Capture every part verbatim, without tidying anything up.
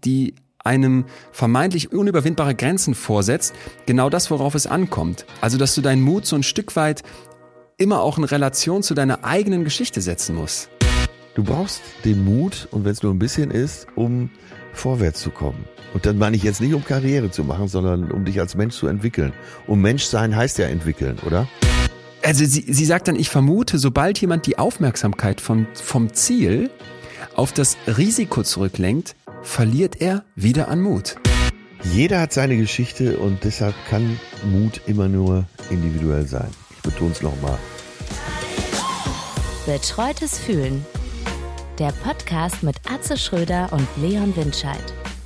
die einem vermeintlich unüberwindbare Grenzen vorsetzt, genau das, worauf es ankommt. Also, dass du deinen Mut so ein Stück weit immer auch in Relation zu deiner eigenen Geschichte setzen musst. Du brauchst den Mut, und wenn es nur ein bisschen ist, um vorwärts zu kommen. Und dann meine ich jetzt nicht, um Karriere zu machen, sondern um dich als Mensch zu entwickeln. Um Menschsein heißt ja entwickeln, oder? Also sie, sie sagt dann, ich vermute, sobald jemand die Aufmerksamkeit vom, vom Ziel auf das Risiko zurücklenkt, verliert er wieder an Mut. Jeder hat seine Geschichte und deshalb kann Mut immer nur individuell sein. Ich betone es nochmal. Betreutes Fühlen. Der Podcast mit Atze Schröder und Leon Windscheid.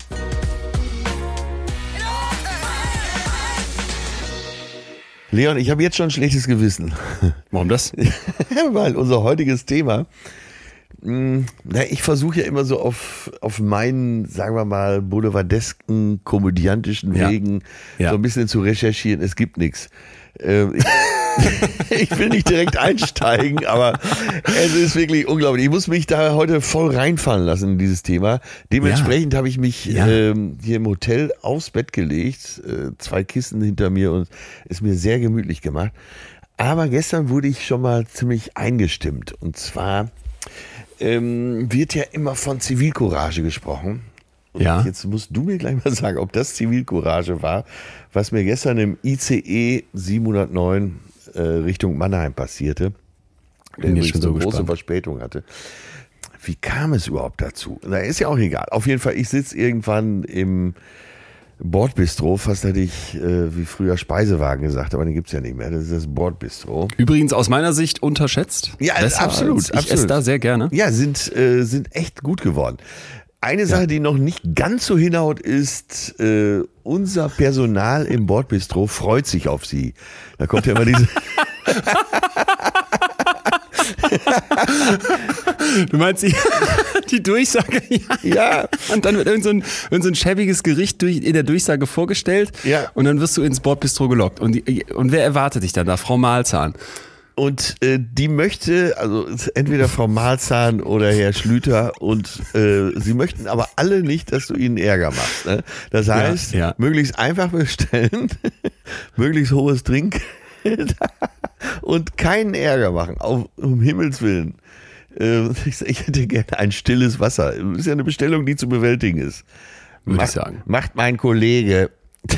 Leon, ich habe jetzt schon ein schlechtes Gewissen. Warum das? Weil unser heutiges Thema, mh, na, ich versuche ja immer so auf, auf meinen, sagen wir mal, boulevardesken, komödiantischen Ja. Wegen Ja. so ein bisschen zu recherchieren. Es gibt nichts. Ähm, ich, ich will nicht direkt einsteigen, aber es ist wirklich unglaublich. Ich muss mich da heute voll reinfallen lassen in dieses Thema. Dementsprechend ja. habe ich mich Ja. ähm, hier im Hotel aufs Bett gelegt, äh, zwei Kissen hinter mir und es mir sehr gemütlich gemacht. Aber gestern wurde ich schon mal ziemlich eingestimmt. Und zwar ähm, wird ja immer von Zivilcourage gesprochen. Und Ja. jetzt musst du mir gleich mal sagen, ob das Zivilcourage war, was mir gestern im I C E siebenhundertneun äh, Richtung Mannheim passierte. Der Bin jetzt übrigens schon so eine große gespannt. Verspätung hatte. Wie kam es überhaupt dazu? Na, ist ja auch egal. Auf jeden Fall, ich sitze irgendwann im Bordbistro, fast hätte ich äh, wie früher Speisewagen gesagt, aber den gibt's ja nicht mehr. Das ist das Bordbistro. Übrigens aus meiner Sicht unterschätzt. Ja, Besser absolut, als- Ich absolut. esse da sehr gerne. Ja, sind, äh, sind echt gut geworden. Eine Sache, die noch nicht ganz so hinhaut, ist, äh, unser Personal im Bordbistro freut sich auf sie. Da kommt ja immer diese... Du meinst die, die Durchsage? Ja. Ja. Und dann wird irgend so ein, irgend so ein schäbiges Gericht durch, in der Durchsage vorgestellt. Ja. Und dann wirst du ins Bordbistro gelockt. Und, die, und wer erwartet dich dann da? Frau Mahlzahn. Und äh, die möchte, also entweder Frau Mahlzahn oder Herr Schlüter, und äh, sie möchten aber alle nicht, dass du ihnen Ärger machst. Ne? Das heißt, Ja, ja. möglichst einfach bestellen, möglichst hohes Trinkgeld und keinen Ärger machen, auf, um Himmels Willen. Äh, ich, ich hätte gerne ein stilles Wasser. Das ist ja eine Bestellung, die zu bewältigen ist. Würde Macht, ich sagen. macht mein Kollege.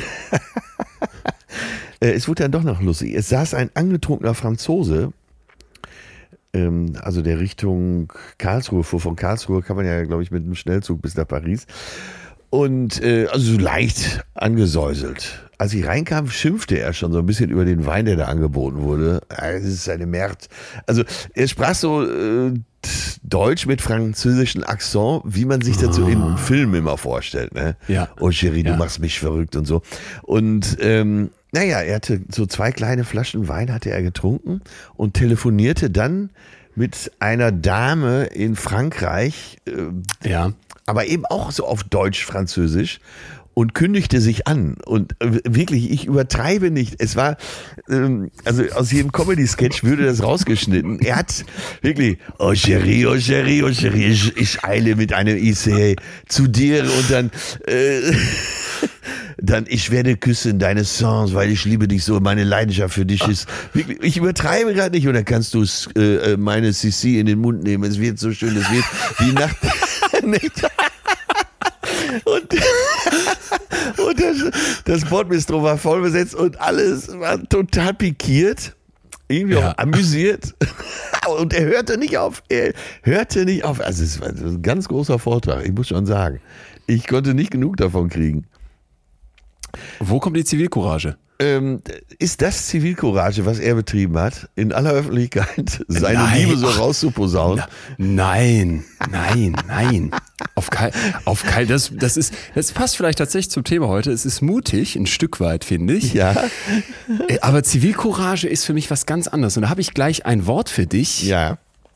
Es wurde dann doch noch lustig. Es saß ein angetrunkener Franzose, ähm, also der Richtung Karlsruhe fuhr. Von Karlsruhe kann man ja, glaube ich, mit einem Schnellzug bis nach Paris. Und äh, also so leicht angesäuselt. Als ich reinkam, schimpfte er schon so ein bisschen über den Wein, der da angeboten wurde. Es ist eine Merd. Also er sprach so äh, Deutsch mit französischem Akzent, wie man sich dazu in Filmen immer vorstellt. Ne? Ja. Oh Chérie, du Ja. machst mich verrückt und so. Und ähm, naja, er hatte so zwei kleine Flaschen Wein hatte er getrunken und telefonierte dann mit einer Dame in Frankreich, äh, Ja. aber eben auch so auf Deutsch-Französisch, und kündigte sich an. Und äh, wirklich, ich übertreibe nicht. Es war, ähm, also aus jedem Comedy-Sketch würde das rausgeschnitten. Er hat wirklich, oh Chérie, oh Chérie, oh Chérie, ich, ich eile mit einem I C zu dir und dann, äh, dann, ich werde küssen deine Songs, weil ich liebe dich so, meine Leidenschaft für dich ist, wirklich, ich übertreibe gerade nicht, und dann kannst du äh, meine Sissi in den Mund nehmen, es wird so schön, es wird die Nacht, nicht. Und, und das, das Bordbistro war voll besetzt und alles war total pikiert, irgendwie Ja. auch amüsiert. Und er hörte nicht auf, er hörte nicht auf. Also es war ein ganz großer Vortrag, ich muss schon sagen. Ich konnte nicht genug davon kriegen. Wo kommt die Zivilcourage? Ähm, ist das Zivilcourage, was er betrieben hat, in aller Öffentlichkeit seine Nein. Liebe so rauszuposaunen? Nein, nein, nein. Auf kein, auf kein, das, das ist, das passt vielleicht tatsächlich zum Thema heute. Es ist mutig, ein Stück weit, finde ich. Ja, Aber Zivilcourage ist für mich was ganz anderes. Und da habe ich gleich ein Wort für dich, ja.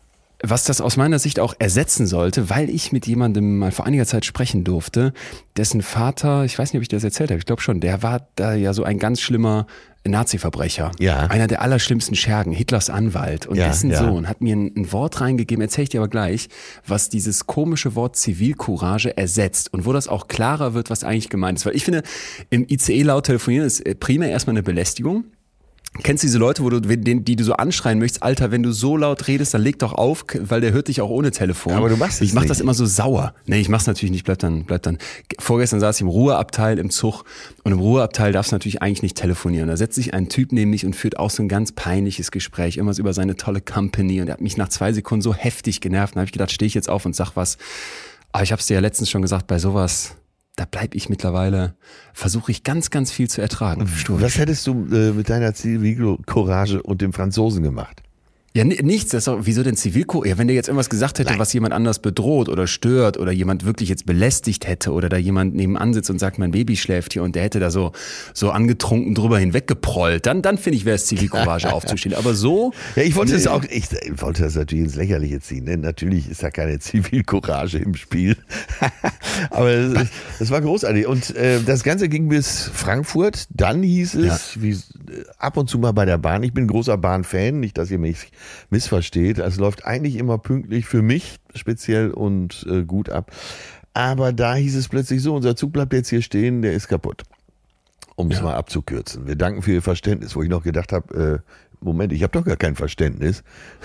was das aus meiner Sicht auch ersetzen sollte, weil ich mit jemandem mal vor einiger Zeit sprechen durfte, dessen Vater, ich weiß nicht, ob ich das erzählt habe, ich glaube schon, der war da ja so ein ganz schlimmer Nazi-Verbrecher. Ja. Einer der allerschlimmsten Schergen, Hitlers Anwalt. Und Ja, dessen ja. Sohn hat mir ein, ein Wort reingegeben, erzähle ich dir aber gleich, was dieses komische Wort Zivilcourage ersetzt und wo das auch klarer wird, was eigentlich gemeint ist. Weil ich finde, im I C E laut telefonieren ist primär erstmal eine Belästigung. Kennst du diese Leute, wo du, den, die du so anschreien möchtest, Alter, wenn du so laut redest, dann leg doch auf, weil der hört dich auch ohne Telefon. Aber du machst es Ich mach nicht. das immer so sauer. Nee, ich mach's natürlich nicht, bleib dann, bleib dann. Vorgestern saß ich im Ruheabteil im Zug und im Ruheabteil darfst du natürlich eigentlich nicht telefonieren. Da setzt sich ein Typ neben mich und führt auch so ein ganz peinliches Gespräch, irgendwas über seine tolle Company und er hat mich nach zwei Sekunden so heftig genervt. Dann habe ich gedacht, stehe ich jetzt auf und sag was. Aber ich hab's dir ja letztens schon gesagt, bei sowas, da bleib ich mittlerweile, versuche ich ganz, ganz viel zu ertragen. Stur. Was hättest du äh, mit deiner Zivilcourage und dem Franzosen gemacht? Ja, ni- nichts. Das ist doch, wieso denn Zivilcourage? Ja, wenn der jetzt irgendwas gesagt hätte, Nein. was jemand anders bedroht oder stört oder jemand wirklich jetzt belästigt hätte oder da jemand nebenan sitzt und sagt, mein Baby schläft hier und der hätte da so, so angetrunken drüber hinweggeprollt, dann, dann finde ich, wäre es Zivilcourage aufzustehen. Aber so. Ja, ich wollte Nee. es auch, ich wollte das natürlich ins Lächerliche ziehen. Ne? Natürlich ist da keine Zivilcourage im Spiel. Aber es, es war großartig. Und äh, das Ganze ging bis Frankfurt. Dann hieß es, wie, äh, ab und zu mal bei der Bahn. Ich bin ein großer Bahnfan, nicht, dass ihr mich missversteht. Es läuft eigentlich immer pünktlich für mich speziell und äh, gut ab. Aber da hieß es plötzlich so, unser Zug bleibt jetzt hier stehen, der ist kaputt. Um es Ja. mal abzukürzen. Wir danken für Ihr Verständnis, wo ich noch gedacht habe, äh, Moment, ich habe doch gar kein Verständnis.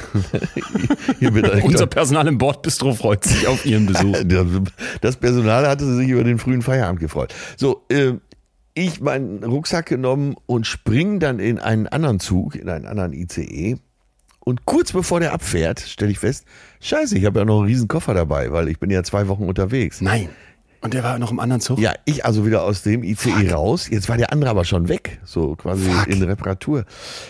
Hier wird direkt- Unser Personal im Bordbistro freut sich auf Ihren Besuch. Das Personal hatte sich über den frühen Feierabend gefreut. So, äh, ich meinen Rucksack genommen und spring dann in einen anderen Zug, in einen anderen I C E. Und kurz bevor der abfährt, stelle ich fest, scheiße, ich habe ja noch einen riesen Koffer dabei, weil ich bin ja zwei Wochen unterwegs. Nein. Und der war noch im anderen Zug? Ja, ich also wieder aus dem I C E Fuck. raus. Jetzt war der andere aber schon weg, so quasi Fuck. in Reparatur.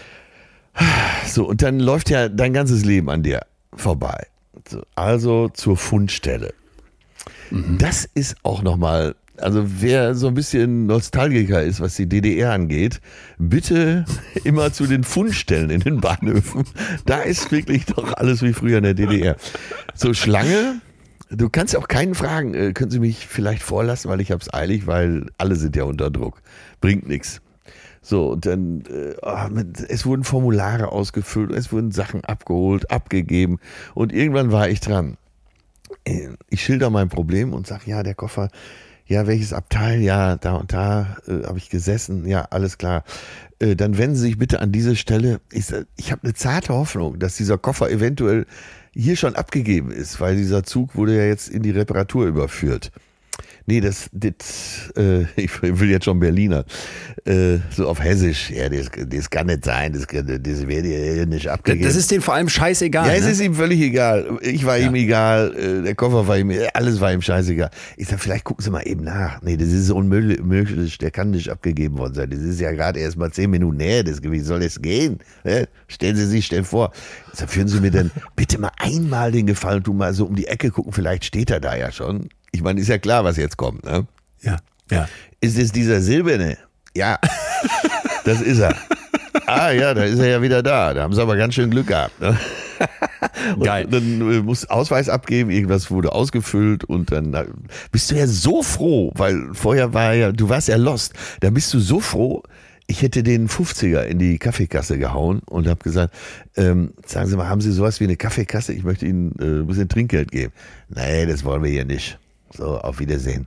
So, und dann läuft ja dein ganzes Leben an dir vorbei. So, also zur Fundstelle. Mhm. Das ist auch nochmal, also wer so ein bisschen Nostalgiker ist, was die D D R angeht, bitte immer zu den Fundstellen in den Bahnhöfen. Da ist wirklich doch alles wie früher in der D D R. So, Schlange. Du kannst auch keinen fragen, äh, können Sie mich vielleicht vorlassen, weil ich hab's eilig, weil alle sind ja unter Druck. Bringt nichts. So, und dann, äh, oh, mit, es wurden Formulare ausgefüllt, es wurden Sachen abgeholt, abgegeben und irgendwann war ich dran. Äh, Ich schilder mein Problem und sag, ja, der Koffer, ja, welches Abteil, ja, da und da äh, habe ich gesessen, ja, alles klar. Äh, dann wenden Sie sich bitte an diese Stelle. Ich, sag, ich habe eine zarte Hoffnung, dass dieser Koffer eventuell hier schon abgegeben ist, weil dieser Zug wurde ja jetzt in die Reparatur überführt. Nee, das, das äh, ich will jetzt schon Berliner, äh, so auf Hessisch, ja, das, das kann nicht sein, das, das wird hier nicht abgegeben. Das ist denen vor allem scheißegal. Ja, es ne? ist ihm völlig egal. Ich war Ja. ihm egal, äh, der Koffer war ihm, alles war ihm scheißegal. Ich sag, vielleicht gucken Sie mal eben nach. Nee, das ist unmöglich, der kann nicht abgegeben worden sein. Das ist ja gerade erst mal zehn Minuten her, das Gewicht soll es gehen. Ne? Stellen Sie sich, stellen vor. Ich sag, führen Sie mir denn bitte mal einmal den Gefallen, tu mal so um die Ecke gucken, vielleicht steht er da ja schon. Ich meine, ist ja klar, was jetzt kommt, ne? Ja, ja. Ist es dieser Silberne? Ja, das ist er. Ah ja, da ist er ja wieder da. Da haben sie aber ganz schön Glück gehabt. Ne? Und Geil. dann äh, musst Ausweis abgeben, irgendwas wurde ausgefüllt und dann äh, bist du ja so froh, weil vorher war ja, du warst ja lost. Da bist du so froh, ich hätte den fünfziger in die Kaffeekasse gehauen und habe gesagt, ähm, sagen Sie mal, haben Sie sowas wie eine Kaffeekasse? Ich möchte Ihnen äh, ein bisschen Trinkgeld geben. Nee, das wollen wir hier nicht. So, auf Wiedersehen.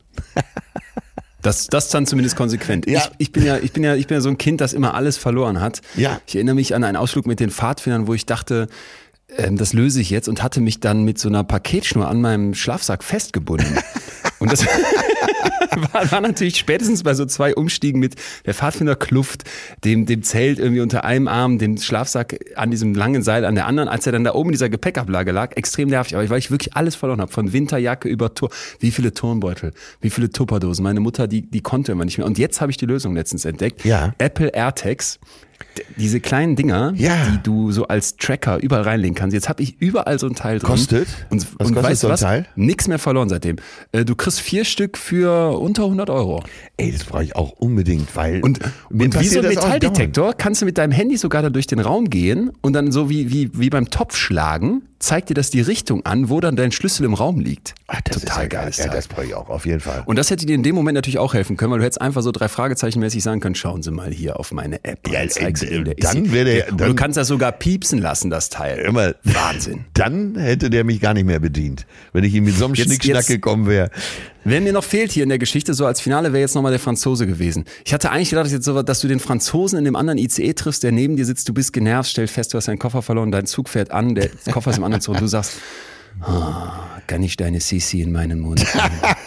Das, das dann zumindest konsequent. Ja. Ich, ich bin ja, ich bin ja, ich bin ja so ein Kind, das immer alles verloren hat. Ja. Ich erinnere mich an einen Ausflug mit den Pfadfindern, wo ich dachte, ähm, das löse ich jetzt und hatte mich dann mit so einer Paketschnur an meinem Schlafsack festgebunden. Und das war, war natürlich spätestens bei so zwei Umstiegen mit der Pfadfinderkluft, dem, dem Zelt irgendwie unter einem Arm, dem Schlafsack an diesem langen Seil an der anderen, als er dann da oben in dieser Gepäckablage lag, extrem nervig, aber weil ich wirklich alles verloren habe, von Winterjacke über Tour, wie viele Turnbeutel, wie viele Tupperdosen, meine Mutter, die, die konnte immer nicht mehr. Und jetzt habe ich die Lösung letztens entdeckt. Ja. Apple AirTags. D- Diese kleinen Dinger, Ja. die du so als Tracker überall reinlegen kannst. Jetzt habe ich überall so ein Teil drin. Kostet? Und, Was und kostet weißt so ein was? Teil? Nix mehr verloren seitdem. Äh, Du kriegst vier Stück für unter hundert Euro. Ey, das brauche ich auch unbedingt, weil Und, mir und wie so passiert ein das auch Metalldetektor kannst du mit deinem Handy sogar da durch den Raum gehen und dann so wie, wie, wie beim Topfschlagen zeigt dir das die Richtung an, wo dann dein Schlüssel im Raum liegt. Ach, das Total ist ja geiles geil. Ja, Teil. das brauche ich auch, auf jeden Fall. Und das hätte dir in dem Moment natürlich auch helfen können, weil du hättest einfach so drei Fragezeichen mäßig sagen können, schauen Sie mal hier auf meine App. Ja, Und zeigst äh, ihm, der dann ist wäre der- hier. Und dann- du kannst das sogar piepsen lassen, das Teil. Immer, Wahnsinn. Dann hätte der mich gar nicht mehr bedient, wenn ich ihm mit so einem Jetzt- Schnickschnack jetzt- gekommen wäre. Wer mir noch fehlt hier in der Geschichte, so als Finale wäre jetzt nochmal der Franzose gewesen. Ich hatte eigentlich gedacht, dass, jetzt so, dass du den Franzosen in dem anderen I C E triffst, der neben dir sitzt, du bist genervt, stellt fest, du hast deinen Koffer verloren, dein Zug fährt an, der Koffer ist im anderen Zug und du sagst, oh, kann ich deine Sissi in meinen Mund nehmen?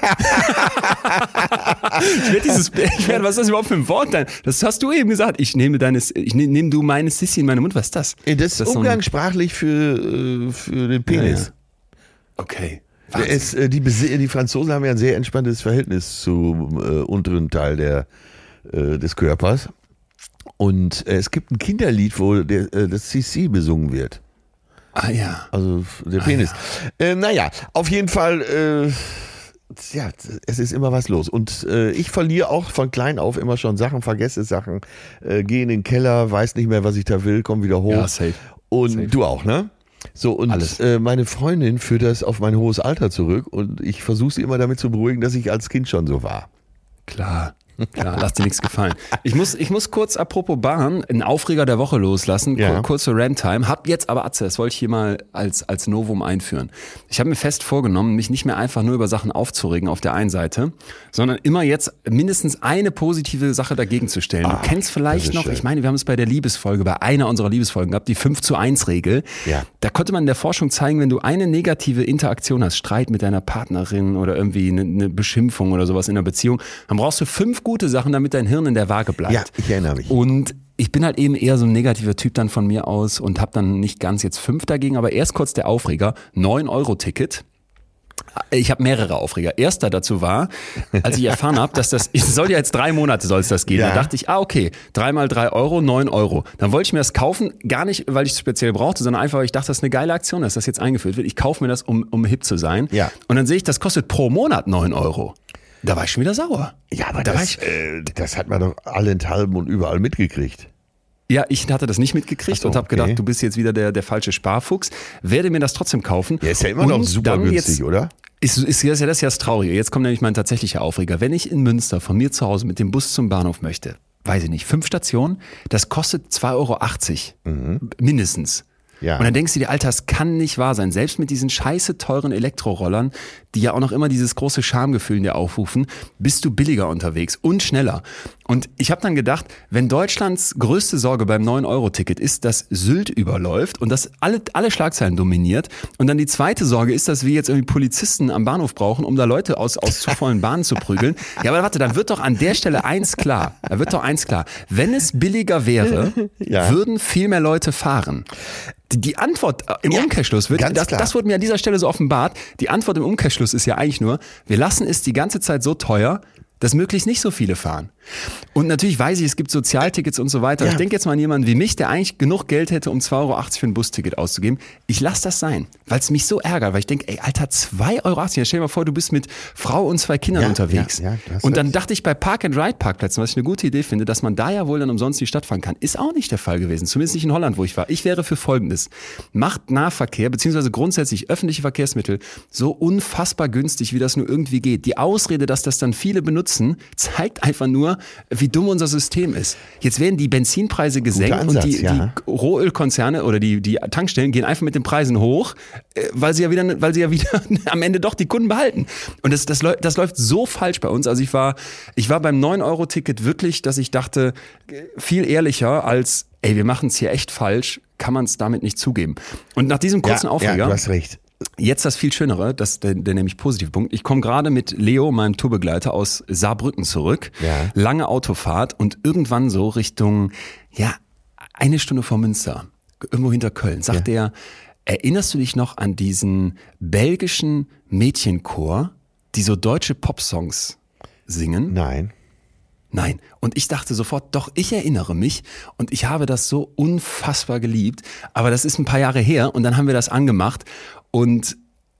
ich werde dieses, ich werd, was ist das überhaupt für ein Wort? Das hast du eben gesagt, ich nehme deine, ich nehme nehm du meine Sissi in meinen Mund, was ist das? Das ist das so ein- umgangssprachlich für, äh, für den Penis. Ja, ja. Okay. Der Wahnsinn. ist, äh, die, Besi- die Franzosen haben ja ein sehr entspanntes Verhältnis zum äh, unteren Teil der, äh, des Körpers. Und äh, es gibt ein Kinderlied, wo der, äh, das Sissi besungen wird. Ah ja. Also der Penis. Äh, naja, auf jeden Fall, äh, ja, es ist immer was los. Und äh, ich verliere auch von klein auf immer schon Sachen, vergesse Sachen, äh, gehe in den Keller, weiß nicht mehr, was ich da will, komm wieder hoch. Ja, safe. Und Safe. du auch, ne? So, und Alles. äh, meine Freundin führt das auf mein hohes Alter zurück und ich versuche sie immer damit zu beruhigen, dass ich als Kind schon so war. Klar. Klar, lass dir nichts gefallen. Ich muss, ich muss kurz, apropos Bahn, einen Aufreger der Woche loslassen, Ja. Kur- kurze Rant-Time. Hab jetzt aber, Atze, das wollte ich hier mal als, als Novum einführen. Ich habe mir fest vorgenommen, mich nicht mehr einfach nur über Sachen aufzuregen auf der einen Seite, sondern immer jetzt mindestens eine positive Sache dagegen zu stellen. Ah, du kennst das vielleicht ist noch, schön. ich meine, wir haben es bei der Liebesfolge, bei einer unserer Liebesfolgen gehabt, die fünf zu eins Regel. Ja. Da konnte man in der Forschung zeigen, wenn du eine negative Interaktion hast, Streit mit deiner Partnerin oder irgendwie eine, eine Beschimpfung oder sowas in einer Beziehung, dann brauchst du fünf gute Sachen, damit dein Hirn in der Waage bleibt. Ja, ich erinnere mich. Und ich bin halt eben eher so ein negativer Typ dann von mir aus und habe dann nicht ganz jetzt fünf dagegen, aber erst kurz der Aufreger, neun Euro Ticket. Ich habe mehrere Aufreger. Erster dazu war, als ich erfahren habe, dass das, es soll ja jetzt drei Monate soll es das gehen. Ja. Da dachte ich, ah okay, drei mal drei Euro, neun Euro. Dann wollte ich mir das kaufen, gar nicht, weil ich es speziell brauchte, sondern einfach, weil ich dachte, das ist eine geile Aktion, dass das jetzt eingeführt wird. Ich kaufe mir das, um, um hip zu sein. Ja. Und dann sehe ich, das kostet pro Monat neun Euro. Da war ich schon wieder sauer. Ja, aber da war das, ich, äh, das hat man doch allenthalben und überall mitgekriegt. Ja, ich hatte das nicht mitgekriegt Ach so, und habe okay. gedacht, du bist jetzt wieder der, der falsche Sparfuchs. Werde mir das trotzdem kaufen. Ja, ist ja immer noch Und super dann günstig, jetzt, oder? Ist, ist, ist ja das ist ja das Traurige. Jetzt kommt nämlich mein tatsächlicher Aufreger. Wenn ich in Münster von mir zu Hause mit dem Bus zum Bahnhof möchte, weiß ich nicht, fünf Stationen, das kostet zwei Euro achtzig. Mindestens. Ja. Und dann denkst du dir, Alter, das kann nicht wahr sein. Selbst mit diesen scheiße teuren Elektrorollern, die ja auch noch immer dieses große Schamgefühl in dir aufrufen, bist du billiger unterwegs und schneller. Und ich habe dann gedacht, wenn Deutschlands größte Sorge beim neun Euro Ticket ist, dass Sylt überläuft und dass alle, alle Schlagzeilen dominiert und dann die zweite Sorge ist, dass wir jetzt irgendwie Polizisten am Bahnhof brauchen, um da Leute aus, aus zu vollen Bahnen zu prügeln. Ja, aber warte, dann wird doch an der Stelle eins klar. Da wird doch eins klar. Wenn es billiger wäre, Ja. würden viel mehr Leute fahren. Die, die Antwort im Ja, Umkehrschluss wird, ganz das, klar. das wurde mir an dieser Stelle so offenbart, die Antwort im Umkehrschluss ist ja eigentlich nur, wir lassen es die ganze Zeit so teuer, dass möglichst nicht so viele fahren. Und natürlich weiß ich, es gibt Sozialtickets und so weiter. Ja. Ich denke jetzt mal an jemanden wie mich, der eigentlich genug Geld hätte, um zwei Euro achtzig für ein Busticket auszugeben. Ich lasse das sein, weil es mich so ärgert, weil ich denke, ey, Alter, zwei Euro achtzig, stell dir mal vor, du bist mit Frau und zwei Kindern Ja, unterwegs. ja, ja, du hast und dann recht. dachte ich bei Park-and-Ride-Parkplätzen, was ich eine gute Idee finde, dass man da ja wohl dann umsonst in die Stadt fahren kann. Ist auch nicht der Fall gewesen, zumindest nicht in Holland, wo ich war. Ich wäre für Folgendes. Macht Nahverkehr, beziehungsweise grundsätzlich öffentliche Verkehrsmittel so unfassbar günstig, wie das nur irgendwie geht. Die Ausrede, dass das dann viele benutzen, zeigt einfach nur, wie dumm unser System ist. Jetzt werden die Benzinpreise gesenkt Ansatz, und die, ja. die Rohölkonzerne oder die, die Tankstellen gehen einfach mit den Preisen hoch, äh, weil sie ja wieder, weil sie ja wieder am Ende doch die Kunden behalten. Und das, das, läu- das läuft so falsch bei uns. Also ich war, ich war beim neun Euro Ticket wirklich, dass ich dachte, äh, viel ehrlicher als, ey, wir machen es hier echt falsch, kann man es damit nicht zugeben. Und nach diesem kurzen ja, Aufreger, ja, du hast recht. jetzt das viel Schönere, das ist der, der nämlich positive Punkt. Ich komme gerade mit Leo, meinem Tourbegleiter, aus Saarbrücken zurück. Ja. Lange Autofahrt und irgendwann so Richtung, ja, eine Stunde vor Münster, irgendwo hinter Köln, sagt er, erinnerst du dich noch an diesen belgischen Mädchenchor, die so deutsche Popsongs singen? Nein. Nein. Und ich dachte sofort, doch, ich erinnere mich und ich habe das so unfassbar geliebt. Aber das ist ein paar Jahre her und dann haben wir das angemacht und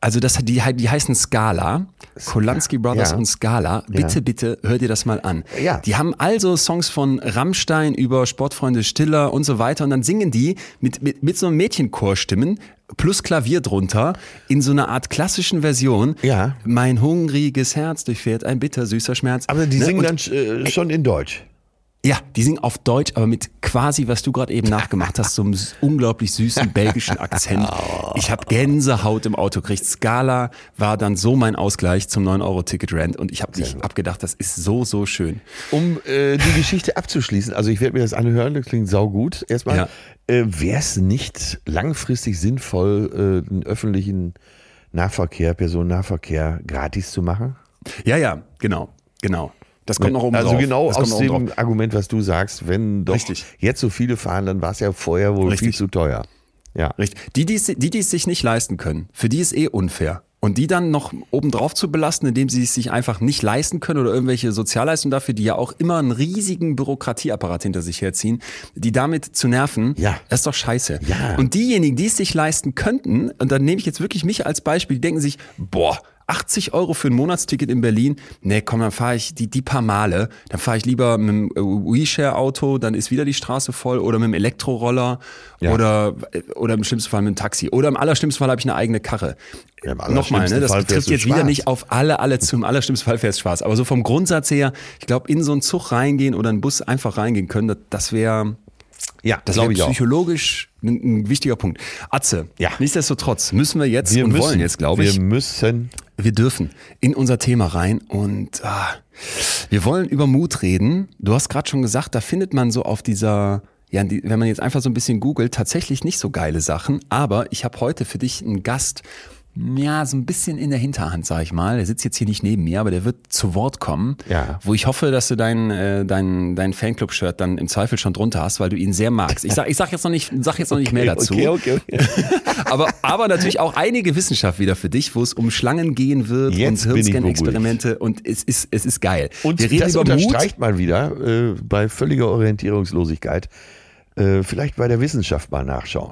also das, die, die heißen Scala, Kolanski Brothers ja. und Scala. Bitte, Ja. bitte, hör dir das mal an. Ja. Die haben also Songs von Rammstein über Sportfreunde Stiller und so weiter und dann singen die mit, mit, mit so einem Mädchenchorstimmen plus Klavier drunter in so einer Art klassischen Version. Ja. Mein hungriges Herz durchfährt ein bittersüßer Schmerz. Aber die Ne? singen Und- dann äh, schon in Deutsch. Ja, die singen auf Deutsch, aber mit quasi, was du gerade eben nachgemacht hast, so einem s- unglaublich süßen belgischen Akzent. Ich habe Gänsehaut im Auto gekriegt. Scala war dann so mein Ausgleich zum neun Euro Ticket-Rent und ich habe mich abgedacht, das ist so, so schön. Um äh, die Geschichte abzuschließen, also ich werde mir das anhören, das klingt saugut. Erstmal, Ja. äh, wäre es nicht langfristig sinnvoll, äh, den öffentlichen Nahverkehr, Personennahverkehr gratis zu machen? Ja, ja, genau, genau. Das kommt noch oben Also drauf. genau das kommt aus noch oben dem drauf. Argument, was du sagst, wenn doch Richtig. jetzt so viele fahren, dann war es ja vorher wohl Richtig. viel zu teuer. Ja. Richtig. Die, die, es- die, die es sich nicht leisten können, für die ist eh unfair. Und die dann noch obendrauf zu belasten, indem sie es sich einfach nicht leisten können oder irgendwelche Sozialleistungen dafür, die ja auch immer einen riesigen Bürokratieapparat hinter sich herziehen, die damit zu nerven, Ja. das ist doch scheiße. Ja. Und diejenigen, die es sich leisten könnten, und dann nehme ich jetzt wirklich mich als Beispiel, die denken sich, boah, achtzig Euro für ein Monatsticket in Berlin, nee, komm, dann fahre ich die, die paar Male, dann fahre ich lieber mit dem WeShare-Auto, dann ist wieder die Straße voll oder mit dem Elektroroller Ja. oder, oder im schlimmsten Fall mit dem Taxi oder im allerschlimmsten Fall habe ich eine eigene Karre. Ja, im Nochmal, ne, allerschlimmsten das Fall betrifft fährst du jetzt wieder schwarz. nicht auf alle, alle zum allerschlimmsten Fall fährst Spaß, aber so vom Grundsatz her, ich glaube, in so einen Zug reingehen oder einen Bus einfach reingehen können, das, das wäre... Ja, Das glaube wäre ich auch. psychologisch ein, ein wichtiger Punkt. Atze, Ja. nichtsdestotrotz müssen wir jetzt Wir und müssen, wollen jetzt, glaube ich, wir müssen. wir dürfen in unser Thema rein und ah, wir wollen über Mut reden. Du hast gerade schon gesagt, da findet man so auf dieser, ja, die, wenn man jetzt einfach so ein bisschen googelt, tatsächlich nicht so geile Sachen. Aber ich habe heute für dich einen Gast, ja, so ein bisschen in der Hinterhand, sag ich mal. Der sitzt jetzt hier nicht neben mir, aber der wird zu Wort kommen. Ja. Wo ich hoffe, dass du dein, äh, dein, dein Fanclub-Shirt dann im Zweifel schon drunter hast, weil du ihn sehr magst. Ich sag, ich sag jetzt noch nicht, sag jetzt noch nicht mehr dazu. Okay, okay, okay. aber, aber natürlich auch einige Wissenschaft wieder für dich, wo es um Schlangen gehen wird Jetzt und bin ich Hirnscan-Experimente und es ist, es ist geil. Und wir reden das über Mut. unterstreicht mal wieder äh, bei völliger Orientierungslosigkeit. Äh, vielleicht bei der Wissenschaft mal nachschauen.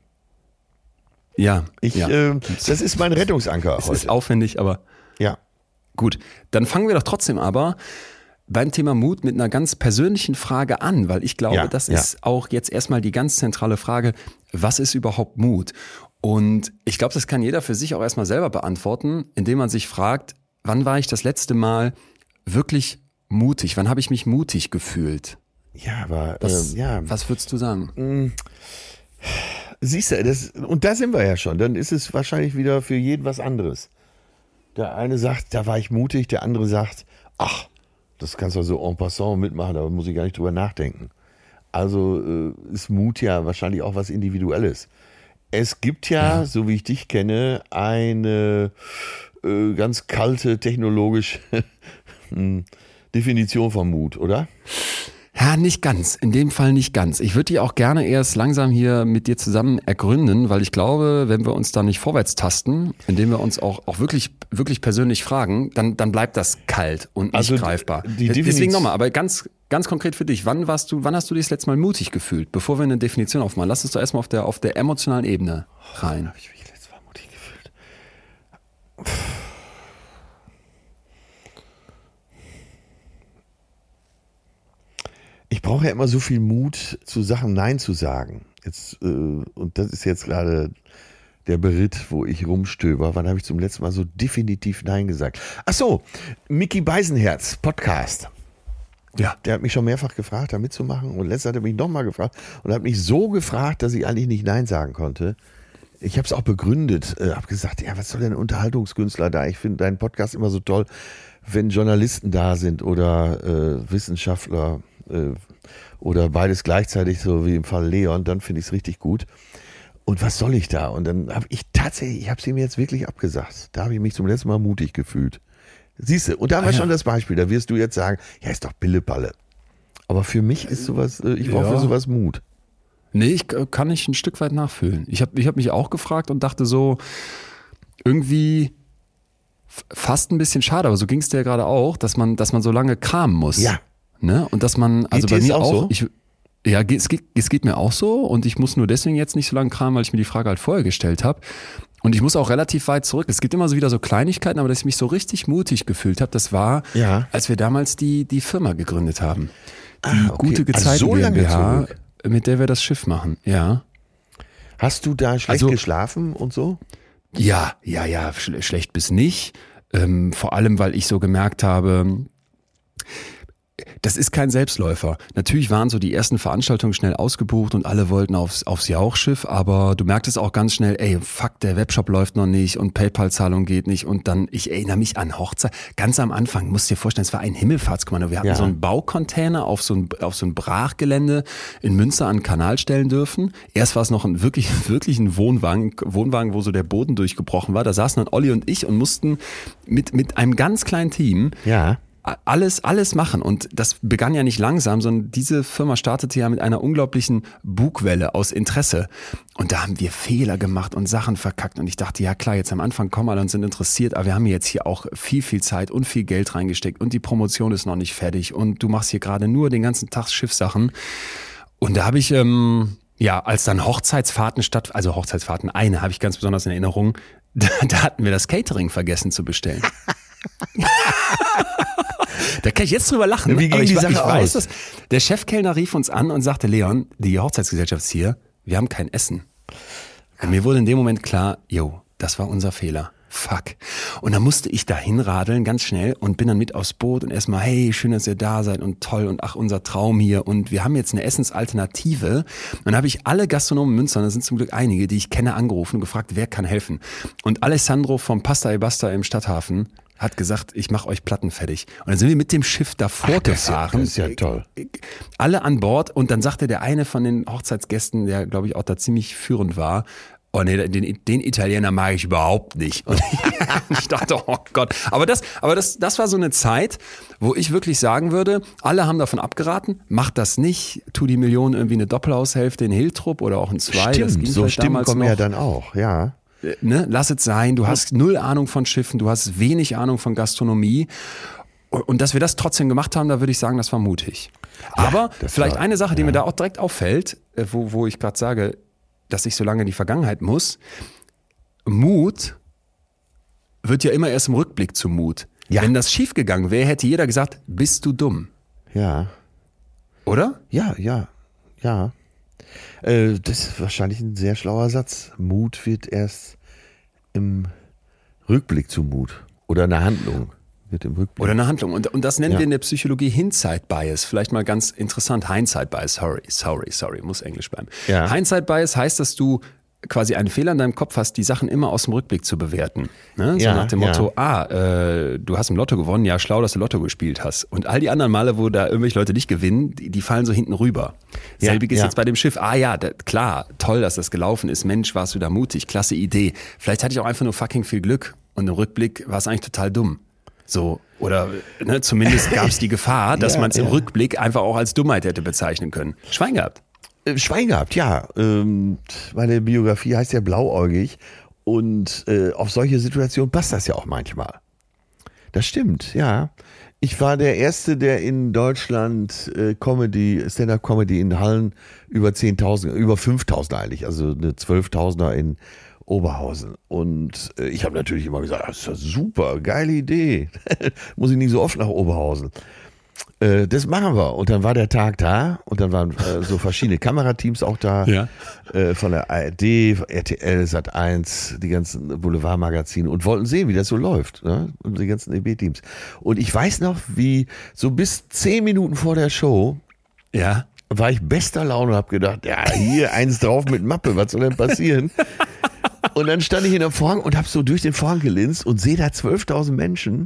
Ja, Ich, ja. äh, das ist mein Rettungsanker es heute. ist aufwendig, aber Ja. gut. Dann fangen wir doch trotzdem aber beim Thema Mut mit einer ganz persönlichen Frage an, weil ich glaube, Ja, das ja. ist auch jetzt erstmal die ganz zentrale Frage, was ist überhaupt Mut? Und ich glaube, das kann jeder für sich auch erstmal selber beantworten, indem man sich fragt, wann war ich das letzte Mal wirklich mutig? Wann habe ich mich mutig gefühlt? Ja, aber Was, ähm, ja, was würdest du sagen? siehst du, das, und da sind wir ja schon. Dann ist es wahrscheinlich wieder für jeden was anderes. Der eine sagt, da war ich mutig, der andere sagt, ach, das kannst du so en passant mitmachen, da muss ich gar nicht drüber nachdenken. Also äh, ist Mut ja wahrscheinlich auch was Individuelles. Es gibt ja, so wie ich dich kenne, eine äh, ganz kalte technologische hm, Definition von Mut, oder? Ja, nicht ganz. In dem Fall nicht ganz. Ich würde die auch gerne erst langsam hier mit dir zusammen ergründen, weil ich glaube, wenn wir uns da nicht vorwärts tasten, indem wir uns auch, auch wirklich, wirklich persönlich fragen, dann, dann bleibt das kalt und nicht Also greifbar. die Deswegen Definition- nochmal, aber ganz, ganz konkret für dich. Wann warst du, wann hast du dich das letzte Mal mutig gefühlt? Bevor wir eine Definition aufmachen, lass uns doch erstmal auf der, auf der emotionalen Ebene rein. Habe ich mich letztes Mal mutig gefühlt? Ich brauche ja immer so viel Mut, zu Sachen Nein zu sagen. Jetzt, äh, und das ist jetzt gerade der Beritt, wo ich rumstöber. Wann habe ich zum letzten Mal so definitiv Nein gesagt? Ach so, Micky Beisenherz, Podcast. Ja. Der hat mich schon mehrfach gefragt, da mitzumachen. Und letztens hat er mich nochmal gefragt und hat mich so gefragt, dass ich eigentlich nicht Nein sagen konnte. Ich habe es auch begründet, äh, habe gesagt, ja, was soll denn ein Unterhaltungskünstler da? Ich finde deinen Podcast immer so toll, wenn Journalisten da sind oder äh, Wissenschaftler äh, oder beides gleichzeitig, so wie im Fall Leon, dann finde ich es richtig gut. Und was soll ich da? Und dann habe ich tatsächlich, ich habe es ihm jetzt wirklich abgesagt. Da habe ich mich zum letzten Mal mutig gefühlt. Siehst du, und da haben wir Ah, ja. schon das Beispiel, da wirst du jetzt sagen, ja, ist doch Pillepalle. Aber für mich ist sowas, äh, ich brauche Ja. für sowas Mut. Nee, ich äh, kann ich ein Stück weit nachfühlen. Ich habe ich hab mich auch gefragt und dachte so, irgendwie f- fast ein bisschen schade, aber so ging es dir ja gerade auch, dass man, dass man so lange kramen muss. Ja. Ne? Und dass man, also Geht bei dir mir es auch auch, so? ich, ja, ge- es geht, es geht mir auch so und ich muss nur deswegen jetzt nicht so lange kramen, weil ich mir die Frage halt vorher gestellt habe. Und ich muss auch relativ weit zurück. Es gibt immer so wieder so Kleinigkeiten, aber dass ich mich so richtig mutig gefühlt habe, das war, Ja. als wir damals die, die Firma gegründet haben. Die Ah, okay. gute Also Gezeiten so lange GmbH, zurück. mit der wir das Schiff machen. Ja. Hast du da schlecht Also- geschlafen und so? Ja, ja, ja, sch- schlecht bis nicht. Ähm, vor allem, weil ich so gemerkt habe, das ist kein Selbstläufer. Natürlich waren so die ersten Veranstaltungen schnell ausgebucht und alle wollten aufs, aufs Jauchschiff, aber du merktest auch ganz schnell, ey, fuck, der Webshop läuft noch nicht und PayPal-Zahlung geht nicht und dann, ich erinnere mich an Hochzeit, ganz am Anfang, musst dir vorstellen, es war ein Himmelfahrtskommando. Wir hatten Ja. so einen Baucontainer auf so ein, auf so ein Brachgelände in Münster an den Kanal stellen dürfen. Erst war es noch ein wirklich, wirklich ein Wohnwagen, Wohnwagen, wo so der Boden durchgebrochen war. Da saßen dann Olli und ich und mussten mit, mit einem ganz kleinen Team Ja. alles, alles machen. Und das begann ja nicht langsam, sondern diese Firma startete ja mit einer unglaublichen Bugwelle aus Interesse. Und da haben wir Fehler gemacht und Sachen verkackt. Und ich dachte, ja klar, jetzt am Anfang kommen alle und sind interessiert, aber wir haben jetzt hier auch viel, viel Zeit und viel Geld reingesteckt und die Promotion ist noch nicht fertig und du machst hier gerade nur den ganzen Tag Schiffssachen. Und da habe ich, ähm, ja, als dann Hochzeitsfahrten statt, also Hochzeitsfahrten, eine habe ich ganz besonders in Erinnerung, da, da hatten wir das Catering vergessen zu bestellen. Da kann ich jetzt drüber lachen. Wie ging aber ich, die ich Sache weiß aus? das. Der Chefkellner rief uns an und sagte, Leon, die Hochzeitsgesellschaft ist hier, wir haben kein Essen. Und mir wurde in dem Moment klar, jo, das war unser Fehler. Fuck. Und dann musste ich da hinradeln, ganz schnell, und bin dann mit aufs Boot und erstmal, hey, schön, dass ihr da seid und toll und ach, unser Traum hier und wir haben jetzt eine Essensalternative. Und dann habe ich alle Gastronomen in Münster, da sind zum Glück einige, die ich kenne, angerufen und gefragt, wer kann helfen. Und Alessandro vom Pasta e Basta im Stadthafen hat gesagt, ich mache euch Platten fertig. Und dann sind wir mit dem Schiff davor Ach, das ist ja- gefahren. das ist ja toll. Alle an Bord und dann sagte der eine von den Hochzeitsgästen, der glaube ich auch da ziemlich führend war, oh nee, den, den Italiener mag ich überhaupt nicht. Und ich dachte, oh Gott. Aber das, aber das, das war so eine Zeit, wo ich wirklich sagen würde, alle haben davon abgeraten, macht das nicht, tu die Millionen irgendwie eine Doppelhaushälfte in Hiltrup oder auch in zwei. das Stimmt, ging so vielleicht Stimmen damals kommen noch. ja dann auch, ja. Ne, lass es sein, du hast null Ahnung von Schiffen, du hast wenig Ahnung von Gastronomie. Und dass wir das trotzdem gemacht haben, da würde ich sagen, das war mutig. Aber das vielleicht war- eine Sache, die ja. mir da auch direkt auffällt, äh, wo, wo ich gerade sage, dass ich so lange in die Vergangenheit muss. Mut wird ja immer erst im Rückblick zu Mut. Ja. Wenn das schiefgegangen wäre, hätte jeder gesagt, bist du dumm, Ja, oder? ja, ja, ja. Äh, das ist wahrscheinlich ein sehr schlauer Satz. Mut wird erst im Rückblick zu Mut. Oder eine Handlung wird im Rückblick. Oder eine Handlung. Und, und das nennen Ja. wir in der Psychologie Hindsight Bias. Vielleicht mal ganz interessant. Hindsight Bias. Sorry, sorry, sorry. Muss Englisch bleiben. Ja. Hindsight Bias heißt, dass du quasi einen Fehler in deinem Kopf hast, die Sachen immer aus dem Rückblick zu bewerten. Ne? So Ja, nach dem ja. Motto, ah, äh, du hast im Lotto gewonnen, ja, schlau, dass du Lotto gespielt hast. Und all die anderen Male, wo da irgendwelche Leute nicht gewinnen, die, die fallen so hinten rüber. Ja, Selbiges ja. jetzt bei dem Schiff. Ah ja, da, klar, toll, dass das gelaufen ist. Mensch, warst du da mutig, klasse Idee. Vielleicht hatte ich auch einfach nur fucking viel Glück. Und im Rückblick war es eigentlich total dumm. So, oder ne, zumindest gab es die Gefahr, dass Ja, man es im ja. Rückblick einfach auch als Dummheit hätte bezeichnen können. Schwein gehabt. Äh, Schwein gehabt, ja. Ähm, meine Biografie heißt ja blauäugig und äh, auf solche Situationen passt das ja auch manchmal. Das stimmt, ja. Ich war der Erste, der in Deutschland äh, Comedy, Stand-Up-Comedy in Hallen über zehntausend, über fünftausend eigentlich, also eine zwölftausender in Oberhausen. Und äh, ich habe natürlich immer gesagt, das ist ja super, geile Idee. Muss ich nicht so oft nach Oberhausen. Äh, das machen wir. Und dann war der Tag da und dann waren äh, so verschiedene Kamerateams auch da. Ja. Äh, von der A R D, R T L, Sat eins, die ganzen Boulevardmagazine und wollten sehen, wie das so läuft. Ne? Und die ganzen E B-Teams. Und ich weiß noch, wie so bis zehn Minuten vor der Show Ja. war ich bester Laune und habe gedacht, ja, hier eins drauf mit Mappe, was soll denn passieren? Und dann stand ich in der Vorhang und habe so durch den Vorhang gelinst und sehe da zwölftausend Menschen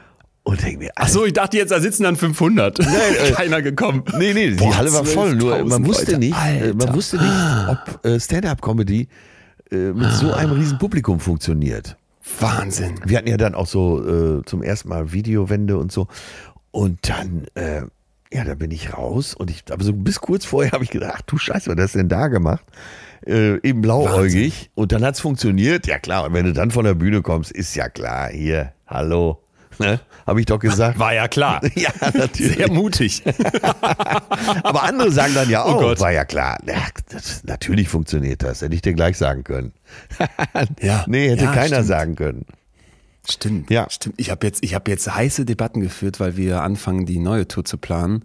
und denke mir, Ach so, ich dachte jetzt, da sitzen dann fünfhundert. Nein, äh, Keiner gekommen. Nee, nee, die Boah, Halle war voll. Nur man zwölftausend wusste Leute. nicht, äh, Alter. man wusste nicht, ob äh, Stand-up-Comedy äh, mit so einem riesen Publikum funktioniert. Wahnsinn. Wir hatten ja dann auch so äh, zum ersten Mal Videowände und so. Und dann, äh, ja, da bin ich raus und ich, aber so bis kurz vorher habe ich gedacht, ach du Scheiße, was hast du denn da gemacht? Äh, eben blauäugig. Und dann hat's funktioniert. Ja klar, und wenn du dann von der Bühne kommst, ist ja klar, hier, hallo. Ne? Habe ich doch gesagt. War ja klar. Ja, natürlich. Sehr mutig. Aber andere sagen dann ja Oh auch, Gott. war ja klar. Ja, das, natürlich funktioniert das, hätte ich dir gleich sagen können. Ja. Nee, hätte Ja, keiner stimmt. sagen können. Stimmt, Ja. stimmt. Ich habe jetzt, ich habe jetzt heiße Debatten geführt, weil wir anfangen, die neue Tour zu planen.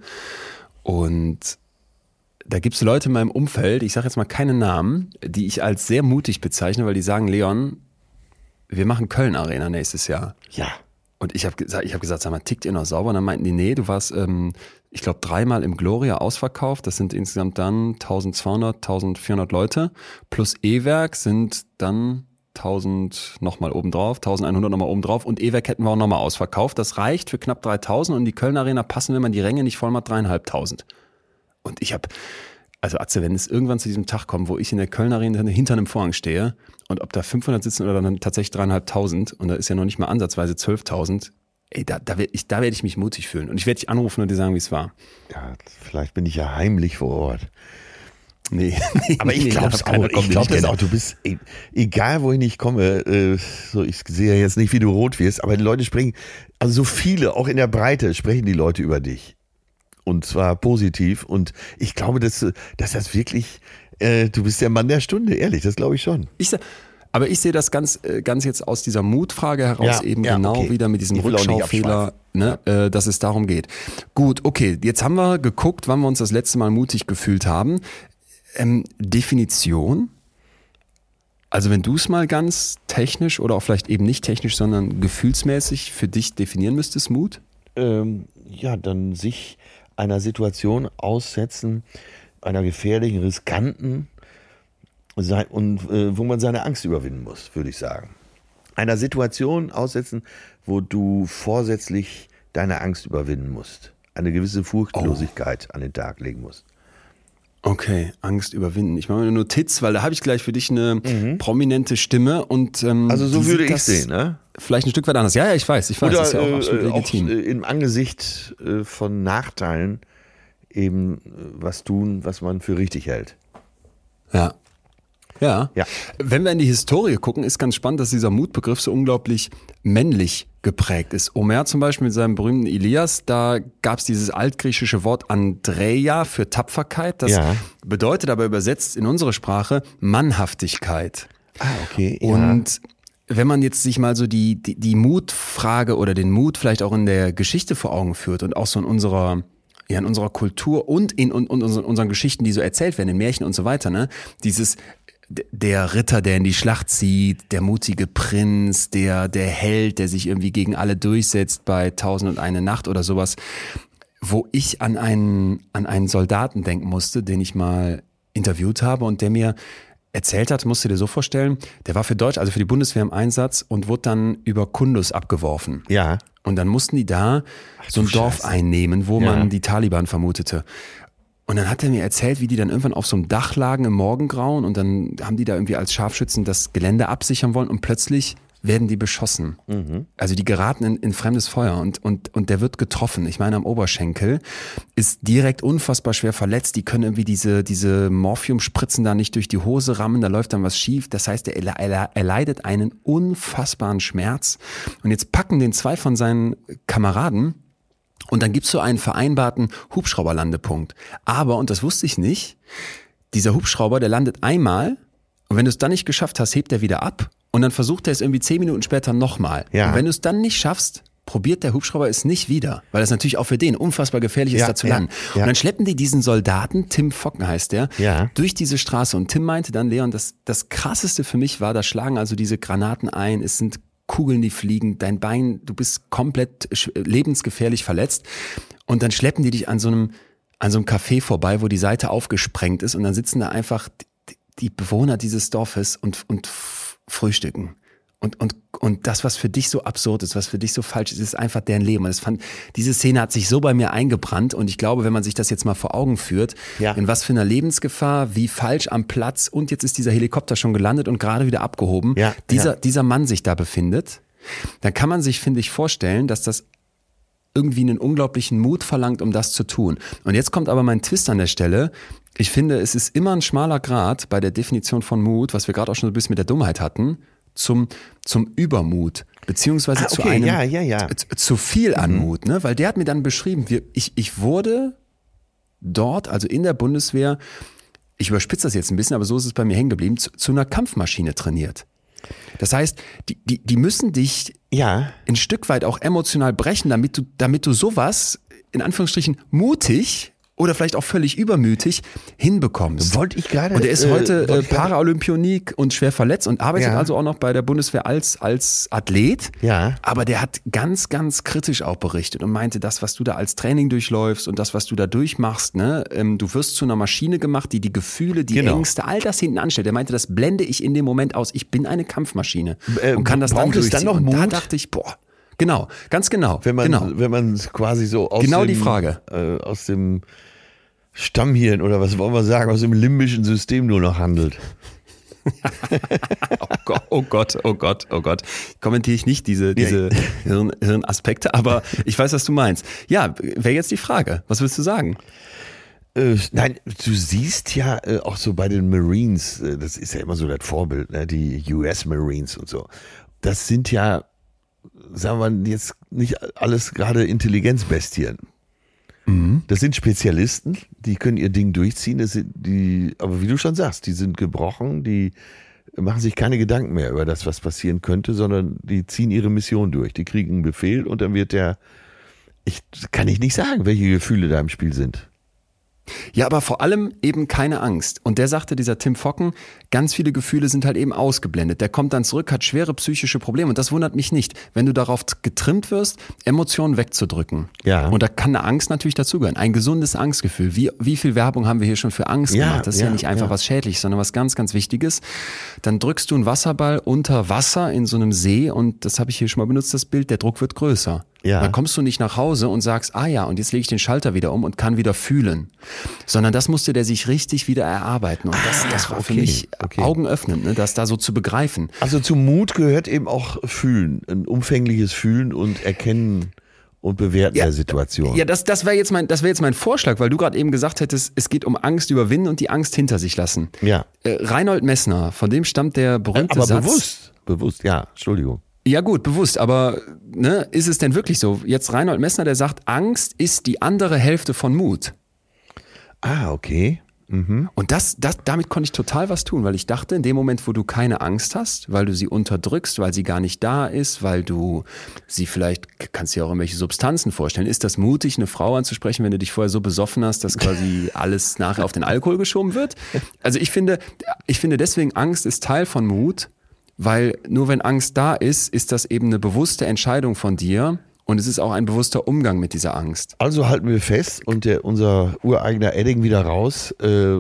Und da gibt es Leute in meinem Umfeld, ich sage jetzt mal keine Namen, die ich als sehr mutig bezeichne, weil die sagen, Leon, wir machen Köln Arena nächstes Jahr. Ja. Und ich habe gesagt, ich habe gesagt, sag mal, tickt ihr noch sauber? Und dann meinten die, nee, du warst, ähm, ich glaube, dreimal im Gloria ausverkauft. Das sind insgesamt dann eintausendzweihundert, eintausendvierhundert Leute. Plus E-Werk sind dann tausend nochmal obendrauf, eintausendeinhundert nochmal obendrauf. Und E-Werk hätten wir auch nochmal ausverkauft. Das reicht für knapp dreitausend. Und die Köln Arena passen, wenn man die Ränge nicht voll macht, dreieinhalbtausend. Und ich habe, also Atze, wenn es irgendwann zu diesem Tag kommt, wo ich in der Köln Arena hinter einem Vorhang stehe und ob da fünfhundert sitzen oder dann tatsächlich dreieinhalbtausend und da ist ja noch nicht mal ansatzweise zwölftausend, ey, da, da werde ich, da werd ich mich mutig fühlen. Und ich werde dich anrufen und dir sagen, wie es war. Ja, vielleicht bin ich ja heimlich vor Ort. Nee. Aber ich nee, glaube da es keiner auch. Ich kommt, den glaube das kenne. auch. Du bist, e- egal wohin ich komme, äh, so ich sehe ja jetzt nicht, wie du rot wirst, aber die Leute sprechen, also so viele, auch in der Breite, sprechen die Leute über dich. Und zwar positiv. Und ich glaube, dass, dass das wirklich, äh, du bist der Mann der Stunde, ehrlich, das glaube ich schon. Ich sag, aber ich sehe das ganz, äh, ganz jetzt aus dieser Mutfrage heraus Ja, eben ja, genau okay. wieder mit diesem Ich will auch nicht Rückschaufehler, ne, äh, dass es darum geht. Gut, okay, jetzt haben wir geguckt, wann wir uns das letzte Mal mutig gefühlt haben. Ähm, Definition? Also wenn du es mal ganz technisch oder auch vielleicht eben nicht technisch, sondern gefühlsmäßig für dich definieren müsstest, Mut? Ähm, ja, dann sich einer Situation aussetzen, einer gefährlichen, riskanten, sei- und äh, wo man seine Angst überwinden muss, würde ich sagen. Einer Situation aussetzen, wo du vorsätzlich deine Angst überwinden musst. Eine gewisse Furchtlosigkeit Oh. an den Tag legen musst. Okay, Angst überwinden. Ich mache mir eine Notiz, weil da habe ich gleich für dich eine prominente Stimme und ähm, Also so die würde sieht ich das sehen, ne? Vielleicht ein Stück weit anders. Ja, ja, ich weiß, ich weiß, Oder das ist ja auch absolut äh, auch legitim. äh, im Angesicht äh, von Nachteilen eben äh, was tun, was man für richtig hält. Ja. Ja. Ja. Wenn wir in die Historie gucken, ist ganz spannend, dass dieser Mutbegriff so unglaublich männlich geprägt ist. Homer zum Beispiel mit seinem berühmten Ilias, da gab es dieses altgriechische Wort Andreia für Tapferkeit. Das Ja. bedeutet aber übersetzt in unsere Sprache Mannhaftigkeit. Ah, okay. Und wenn man jetzt sich mal so die, die, die Mutfrage oder den Mut vielleicht auch in der Geschichte vor Augen führt und auch so in unserer, ja, in unserer Kultur und in, in, in unseren, unseren Geschichten, die so erzählt werden, in Märchen und so weiter, ne, dieses, d- der Ritter, der in die Schlacht zieht, der mutige Prinz, der, der Held, der sich irgendwie gegen alle durchsetzt bei Tausend und eine Nacht oder sowas, wo ich an einen, an einen Soldaten denken musste, den ich mal interviewt habe und der mir erzählt hat, musst du dir so vorstellen, der war für Deutsch, also für die Bundeswehr im Einsatz und wurde dann über Kunduz abgeworfen. Ja. Und dann mussten die da so ein du Dorf Scheiße. einnehmen, wo Ja. man die Taliban vermutete. Und dann hat er mir erzählt, wie die dann irgendwann auf so einem Dach lagen im Morgengrauen und dann haben die da irgendwie als Scharfschützen das Gelände absichern wollen und plötzlich werden die beschossen. Also die geraten in, in fremdes Feuer und, und, und der wird getroffen. Ich meine am Oberschenkel, ist direkt unfassbar schwer verletzt. Die können irgendwie diese, diese Morphiumspritzen da nicht durch die Hose rammen, da läuft dann was schief. Das heißt, er, er, er leidet einen unfassbaren Schmerz. Und jetzt packen den zwei von seinen Kameraden und dann gibt's so einen vereinbarten Hubschrauberlandepunkt. Aber, und das wusste ich nicht, dieser Hubschrauber, der landet einmal und wenn du es dann nicht geschafft hast, hebt er wieder ab und dann versucht er es irgendwie zehn Minuten später nochmal. Ja. Und wenn du es dann nicht schaffst, probiert der Hubschrauber es nicht wieder, weil das natürlich auch für den unfassbar gefährlich ist, Ja, da zu ja, landen. ja. Und dann schleppen die diesen Soldaten, Tim Focken heißt der, Ja. durch diese Straße. Und Tim meinte dann, Leon, das, das Krasseste für mich war, da schlagen also diese Granaten ein, es sind Kugeln, die fliegen, dein Bein, du bist komplett sch- lebensgefährlich verletzt. Und dann schleppen die dich an so einem, an so einem Café vorbei, wo die Seite aufgesprengt ist und dann sitzen da einfach die, die Bewohner dieses Dorfes und, und f- frühstücken. Und, und, und das, was für dich so absurd ist, was für dich so falsch ist, ist einfach deren Leben. Und das fand, diese Szene hat sich so bei mir eingebrannt und ich glaube, wenn man sich das jetzt mal vor Augen führt, Ja. in was für einer Lebensgefahr, wie falsch am Platz und jetzt ist dieser Helikopter schon gelandet und gerade wieder abgehoben, Ja, dieser, ja. dieser Mann sich da befindet, dann kann man sich, finde ich, vorstellen, dass das irgendwie einen unglaublichen Mut verlangt, um das zu tun. Und jetzt kommt aber mein Twist an der Stelle. Ich finde, es ist immer ein schmaler Grat bei der Definition von Mut, was wir gerade auch schon so ein bisschen mit der Dummheit hatten, zum, zum Übermut. beziehungsweise Ah, zu okay, einem ja, ja, ja. Zu, zu viel an Mut, ne? Weil der hat mir dann beschrieben, wir, ich, ich wurde dort, also in der Bundeswehr, ich überspitze das jetzt ein bisschen, aber so ist es bei mir hängen geblieben, zu, zu einer Kampfmaschine trainiert. Das heißt, die, die, die müssen dich Ja. ein Stück weit auch emotional brechen, damit du, damit du sowas, in Anführungsstrichen, mutig oder vielleicht auch völlig übermütig hinbekommst. Wollte ich gerade. Und er ist äh, heute wollte äh, ich gerade- Paraolympionik und schwer verletzt und arbeitet Ja. also auch noch bei der Bundeswehr als, als Athlet. Ja. Aber der hat ganz, ganz kritisch auch berichtet und meinte, das, was du da als Training durchläufst und das, was du da durchmachst, ne, ähm, du wirst zu einer Maschine gemacht, die die Gefühle, die Genau. Ängste, all das hinten anstellt. Er meinte, das blende ich in dem Moment aus. Ich bin eine Kampfmaschine Äh, und kann das dann braucht es durchziehen. dann noch und da Mut? dachte ich, boah, genau, ganz genau. Wenn man, genau. wenn man quasi so aus Genau dem, die Frage. Äh, aus dem Stammhirn oder was wollen wir sagen, aus dem limbischen System nur noch handelt. Oh Gott, oh Gott, oh Gott, oh Gott. Kommentiere ich nicht diese, diese Hirn, Hirnaspekte, aber ich weiß, was du meinst. Ja, wäre jetzt die Frage. Was willst du sagen? Äh, nein, du siehst ja äh, auch so bei den Marines, äh, das ist ja immer so das Vorbild, ne, die U S Marines und so. Das sind ja, sagen wir jetzt nicht alles gerade Intelligenzbestien. Mhm. Das sind Spezialisten, die können ihr Ding durchziehen, das sind die, aber wie du schon sagst, die sind gebrochen, die machen sich keine Gedanken mehr über das, was passieren könnte, sondern die ziehen ihre Mission durch. Die kriegen einen Befehl und dann wird der, ich kann ich nicht sagen, welche Gefühle da im Spiel sind. Ja, aber vor allem eben keine Angst. Und der sagte, dieser Tim Focken, ganz viele Gefühle sind halt eben ausgeblendet. Der kommt dann zurück, hat schwere psychische Probleme. Und das wundert mich nicht, wenn du darauf getrimmt wirst, Emotionen wegzudrücken. Ja. Und da kann eine Angst natürlich dazugehören. Ein gesundes Angstgefühl. Wie, wie viel Werbung haben wir hier schon für Angst Ja, gemacht? Das ist ja, ja, nicht einfach ja. was Schädliches, sondern was ganz, ganz Wichtiges. Dann drückst du einen Wasserball unter Wasser in so einem See und das habe ich hier schon mal benutzt, das Bild, der Druck wird größer. Ja. Dann kommst du nicht nach Hause und sagst, ah ja, und jetzt lege ich den Schalter wieder um und kann wieder fühlen. Sondern das musste der sich richtig wieder erarbeiten. Und das, das war für okay, mich okay. augenöffnend, ne, das da so zu begreifen. Also zum Mut gehört eben auch Fühlen, ein umfängliches Fühlen und Erkennen und Bewerten Ja, der Situation. Ja, das, das wäre jetzt mein, das wäre jetzt mein Vorschlag, weil du gerade eben gesagt hättest, es geht um Angst überwinden und die Angst hinter sich lassen. Ja. Äh, Reinhold Messner, von dem stammt der berühmte Aber Satz. bewusst, bewusst, ja, Entschuldigung. Ja gut, bewusst, aber ne, ist es denn wirklich so? Jetzt Reinhold Messner, der sagt, Angst ist die andere Hälfte von Mut. Ah, okay. Mhm. Und das, das, damit konnte ich total was tun, weil ich dachte, in dem Moment, wo du keine Angst hast, weil du sie unterdrückst, weil sie gar nicht da ist, weil du sie vielleicht, kannst dir auch irgendwelche Substanzen vorstellen, ist das mutig, eine Frau anzusprechen, wenn du dich vorher so besoffen hast, dass quasi alles nachher auf den Alkohol geschoben wird? Also ich finde, ich finde deswegen, Angst ist Teil von Mut, weil nur wenn Angst da ist, ist das eben eine bewusste Entscheidung von dir und es ist auch ein bewusster Umgang mit dieser Angst. Also halten wir fest und der, unser ureigener Edding wieder raus. Äh,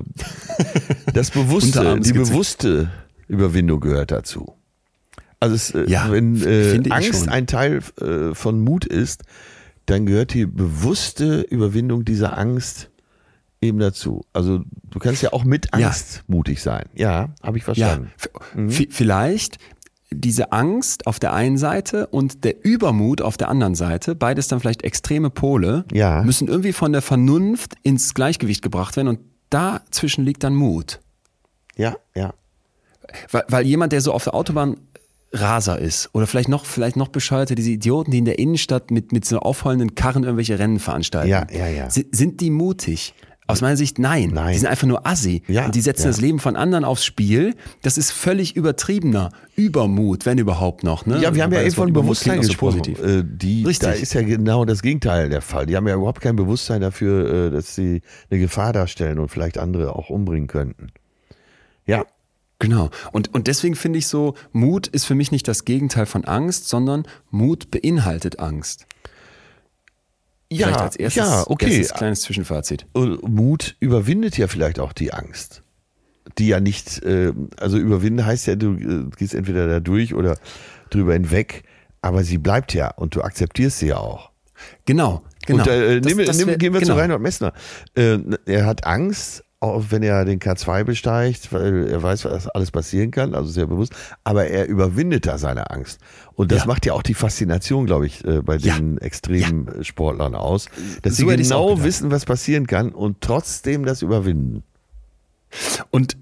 das bewusste, Unterarm die skizziert. bewusste Überwindung gehört dazu. Also es, äh, Ja, wenn f- äh, finde ich Angst schon. ein Teil äh, von Mut ist, dann gehört die bewusste Überwindung dieser Angst eben dazu. Also du kannst ja auch mit Ja. Angst mutig sein. Ja, habe ich Ja, verstanden. f- v- vielleicht diese Angst auf der einen Seite und der Übermut auf der anderen Seite, beides dann vielleicht extreme Pole, Ja. müssen irgendwie von der Vernunft ins Gleichgewicht gebracht werden und dazwischen liegt dann Mut. Ja, ja. Weil, weil jemand, der so auf der Autobahn Raser ist oder vielleicht noch, vielleicht noch bescheuerter, diese Idioten, die in der Innenstadt mit, mit so aufheulenden Karren irgendwelche Rennen veranstalten. Ja, ja, ja. Sind, sind die mutig? Aus meiner Sicht nein. Nein. Die sind einfach nur assi. Ja, und die setzen ja. das Leben von anderen aufs Spiel. Das ist völlig übertriebener Übermut, wenn überhaupt noch. Ne? Ja, wir haben ja Wobei eben das Wort von Übermut Bewusstsein klingt auch so gesprochen. positiv. Äh, die, Richtig. Da ist ja genau das Gegenteil der Fall. Die haben ja überhaupt kein Bewusstsein dafür, äh, dass sie eine Gefahr darstellen und vielleicht andere auch umbringen könnten. Ja, Genau. Und, und deswegen finde ich so, Mut ist für mich nicht das Gegenteil von Angst, sondern Mut beinhaltet Angst. Vielleicht ja, als erstes, ja, okay. erstes kleines Zwischenfazit. Und Mut überwindet ja vielleicht auch die Angst. Die ja nicht, äh, also überwinden heißt ja, du äh, gehst entweder da durch oder drüber hinweg, aber sie bleibt ja und du akzeptierst sie ja auch. Genau, genau. Und äh, Das- nehmen, das nehmen, wär- gehen wir genau. zu Reinhold Messner. Äh, er hat Angst, auch wenn er den K zwei besteigt, weil er weiß, was alles passieren kann, also sehr bewusst, aber er überwindet da seine Angst. Und das Ja. macht ja auch die Faszination, glaube ich, äh, bei Ja. den extremen Sportlern aus, dass So sie hätte ich's auch genau gesagt. wissen, was passieren kann und trotzdem das überwinden. Und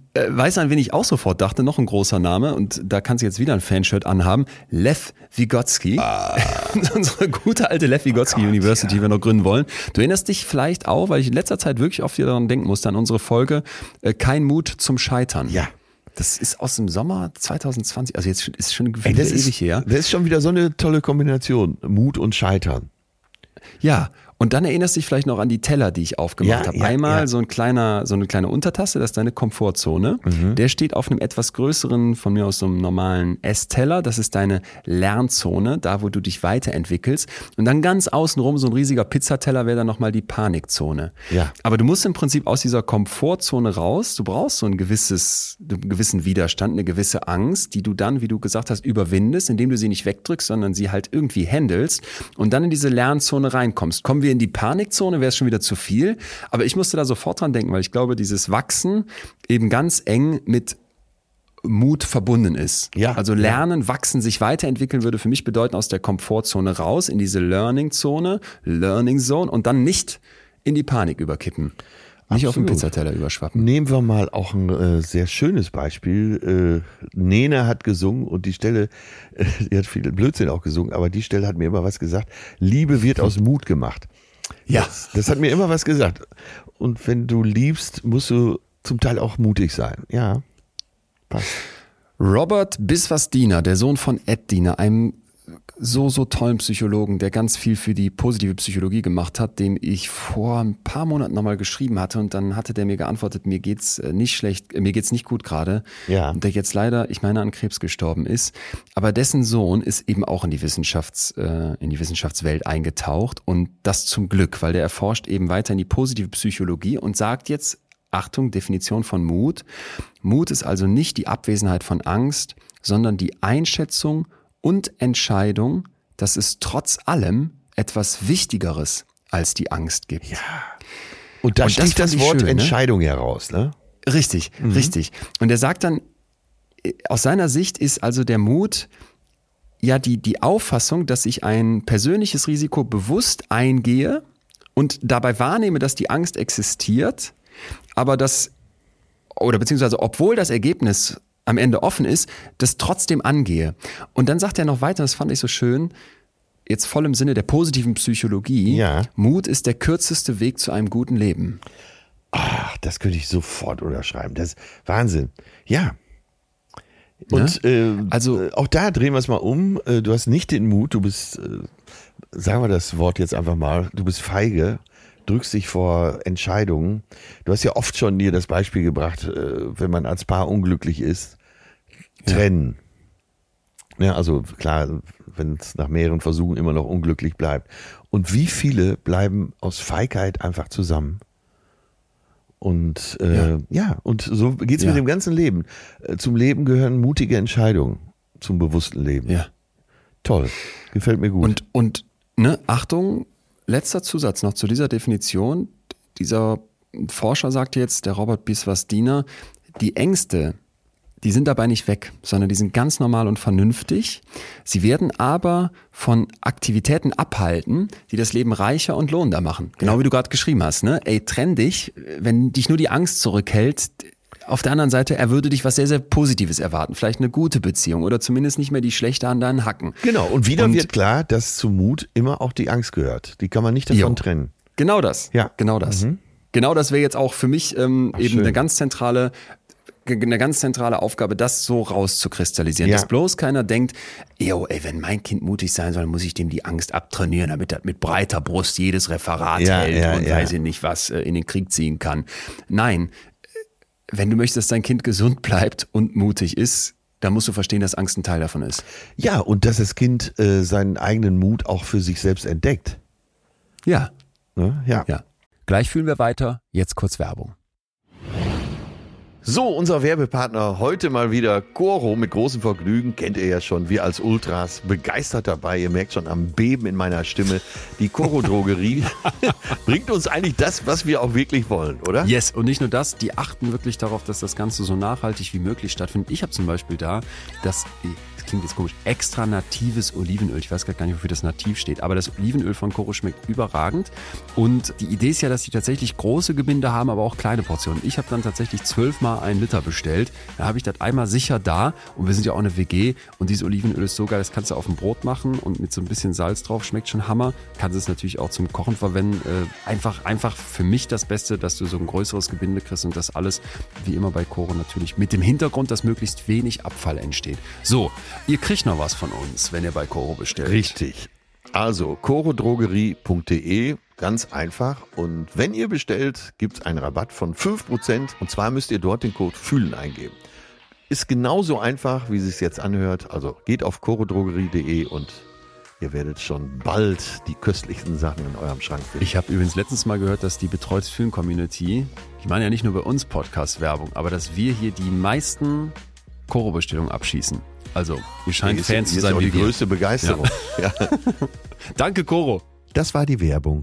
äh, weißt du, an wen ich auch sofort dachte? Noch ein großer Name und da kannst du jetzt wieder ein Fanshirt anhaben. Lev Vygotsky. Ah. Unsere gute alte Lev Vygotsky oh Gott, University, ja. die wir noch gründen wollen. Du erinnerst dich vielleicht auch, weil ich in letzter Zeit wirklich oft wieder daran denken musste, an unsere Folge äh, Kein Mut zum Scheitern. Ja. Das ist aus dem Sommer zwanzig zwanzig, also jetzt ist schon Ey, das ewig ist, her. Das ist schon wieder so eine tolle Kombination, Mut und Scheitern. Ja, und dann erinnerst du dich vielleicht noch an die Teller, die ich aufgemacht ja, habe. Ja, Einmal ja. so ein kleiner, so eine kleine Untertasse, das ist deine Komfortzone. Mhm. Der steht auf einem etwas größeren, von mir aus so einem normalen Essteller. Das ist deine Lernzone, da wo du dich weiterentwickelst. Und dann ganz außenrum so ein riesiger Pizzateller wäre dann nochmal die Panikzone. Ja. Aber du musst im Prinzip aus dieser Komfortzone raus. Du brauchst so ein gewisses, einen gewissen Widerstand, eine gewisse Angst, die du dann, wie du gesagt hast, überwindest, indem du sie nicht wegdrückst, sondern sie halt irgendwie handelst und dann in diese Lernzone reinkommst. Kommen wir in die Panikzone, wäre es schon wieder zu viel. Aber ich musste da sofort dran denken, weil ich glaube, dieses Wachsen eben ganz eng mit Mut verbunden ist. Ja, also lernen, ja. wachsen, sich weiterentwickeln würde für mich bedeuten, aus der Komfortzone raus in diese Learning-Zone, Learning Zone und dann nicht in die Panik überkippen. Nicht Absolut. Auf den Pizzateller überschwappen. Nehmen wir mal auch ein äh, sehr schönes Beispiel. Äh, Nena hat gesungen und die Stelle, äh, die hat viel Blödsinn auch gesungen, aber die Stelle hat mir immer was gesagt. Liebe wird aus Mut gemacht. Ja. Das, das hat mir immer was gesagt. Und wenn du liebst, musst du zum Teil auch mutig sein. Ja, passt. Robert Biswas-Diener, der Sohn von Ed Diener, einem so, so tollen Psychologen, der ganz viel für die positive Psychologie gemacht hat, dem ich vor ein paar Monaten nochmal geschrieben hatte und dann hatte der mir geantwortet, mir geht's nicht schlecht, mir geht's nicht gut gerade. Ja. Und der jetzt leider, ich meine, an Krebs gestorben ist. Aber dessen Sohn ist eben auch in die Wissenschafts, äh, in die Wissenschaftswelt eingetaucht und das zum Glück, weil der erforscht eben weiter in die positive Psychologie und sagt jetzt, Achtung, Definition von Mut. Mut ist also nicht die Abwesenheit von Angst, sondern die Einschätzung und Entscheidung, dass es trotz allem etwas Wichtigeres als die Angst gibt. Ja. Und da sticht das, das Wort schön, Entscheidung ne? heraus, ne? Richtig, mhm. richtig. Und er sagt dann, aus seiner Sicht ist also der Mut ja die, die Auffassung, dass ich ein persönliches Risiko bewusst eingehe und dabei wahrnehme, dass die Angst existiert, aber das, oder beziehungsweise obwohl das Ergebnis am Ende offen ist, das trotzdem angehe. Und dann sagt er noch weiter, das fand ich so schön, jetzt voll im Sinne der positiven Psychologie, ja. Mut ist der kürzeste Weg zu einem guten Leben. Ach, das könnte ich sofort unterschreiben. Das ist Wahnsinn. Ja. Und ne? äh, also auch da drehen wir es mal um. Du hast nicht den Mut, du bist, äh, sagen wir das Wort jetzt einfach mal, du bist feige, drückst dich vor Entscheidungen. Du hast ja oft schon dir das Beispiel gebracht, äh, wenn man als Paar unglücklich ist, trennen. Ja, ja also klar, wenn es nach mehreren Versuchen immer noch unglücklich bleibt. Und wie viele bleiben aus Feigheit einfach zusammen? Und äh, ja. ja, und so geht's ja. mit dem ganzen Leben. Zum Leben gehören mutige Entscheidungen, zum bewussten Leben. Ja. Toll, gefällt mir gut. Und, und ne, Achtung, letzter Zusatz noch zu dieser Definition. Dieser Forscher sagte jetzt, der Robert Biswas-Diener, die Ängste, die sind dabei nicht weg, sondern die sind ganz normal und vernünftig. Sie werden aber von Aktivitäten abhalten, die das Leben reicher und lohnender machen. Genau ja. wie du gerade geschrieben hast. Ne? Ey, trenn dich, wenn dich nur die Angst zurückhält. Auf der anderen Seite, er würde dich was sehr, sehr Positives erwarten. Vielleicht eine gute Beziehung oder zumindest nicht mehr die schlechte an deinen Hacken. Genau, und wieder und, wird klar, dass zum Mut immer auch die Angst gehört. Die kann man nicht davon jo. trennen. Genau das, ja. genau das. Mhm. Genau das wäre jetzt auch für mich ähm, Ach, eben schön. eine ganz zentrale eine ganz zentrale Aufgabe, das so rauszukristallisieren. Ja. Dass bloß keiner denkt, yo, ey, wenn mein Kind mutig sein soll, muss ich dem die Angst abtrainieren, damit er mit breiter Brust jedes Referat ja, hält ja, und ja. weiß ich nicht was in den Krieg ziehen kann. Nein, wenn du möchtest, dass dein Kind gesund bleibt und mutig ist, dann musst du verstehen, dass Angst ein Teil davon ist. Ja, und dass das Kind äh, seinen eigenen Mut auch für sich selbst entdeckt. Ja. Ne? Ja. ja. Gleich fühlen wir weiter, jetzt kurz Werbung. So, unser Werbepartner heute mal wieder Coro mit großem Vergnügen, kennt ihr ja schon, wir als Ultras begeistert dabei, ihr merkt schon am Beben in meiner Stimme, die Coro Drogerie bringt uns eigentlich das, was wir auch wirklich wollen, oder? Yes, und nicht nur das, die achten wirklich darauf, dass das Ganze so nachhaltig wie möglich stattfindet. Ich habe zum Beispiel da das, das klingt jetzt komisch, extra natives Olivenöl. Ich weiß gar nicht, wofür das nativ steht, aber das Olivenöl von Koro schmeckt überragend. Und die Idee ist ja, dass die tatsächlich große Gebinde haben, aber auch kleine Portionen. Ich habe dann tatsächlich zwölfmal einen Liter bestellt. Da habe ich das einmal sicher da und wir sind ja auch eine W G und dieses Olivenöl ist so geil, das kannst du auf dem Brot machen und mit so ein bisschen Salz drauf, schmeckt schon Hammer. Kannst es natürlich auch zum Kochen verwenden. Äh, einfach, einfach für mich das Beste, dass du so ein größeres Gebinde kriegst und das alles, wie immer bei Koro natürlich, mit dem Hintergrund, dass möglichst wenig Abfall entsteht. So, ihr kriegt noch was von uns, wenn ihr bei Koro bestellt. Richtig. Also korodrogerie punkt de, ganz einfach. Und wenn ihr bestellt, gibt es einen Rabatt von fünf Prozent. Und zwar müsst ihr dort den Code Fühlen eingeben. Ist genauso einfach, wie es sich jetzt anhört. Also geht auf korodrogerie punkt de und ihr werdet schon bald die köstlichsten Sachen in eurem Schrank finden. Ich habe übrigens letztens mal gehört, dass die Betreutes Fühlen Community, die machen ja nicht nur bei uns Podcast-Werbung, aber dass wir hier die meisten Koro-Bestellungen abschießen. Also, ihr scheint ist, Fans zu sein. Das ist auch wie die wir. größte Begeisterung. Ja. Ja. Danke, Koro. Das war die Werbung.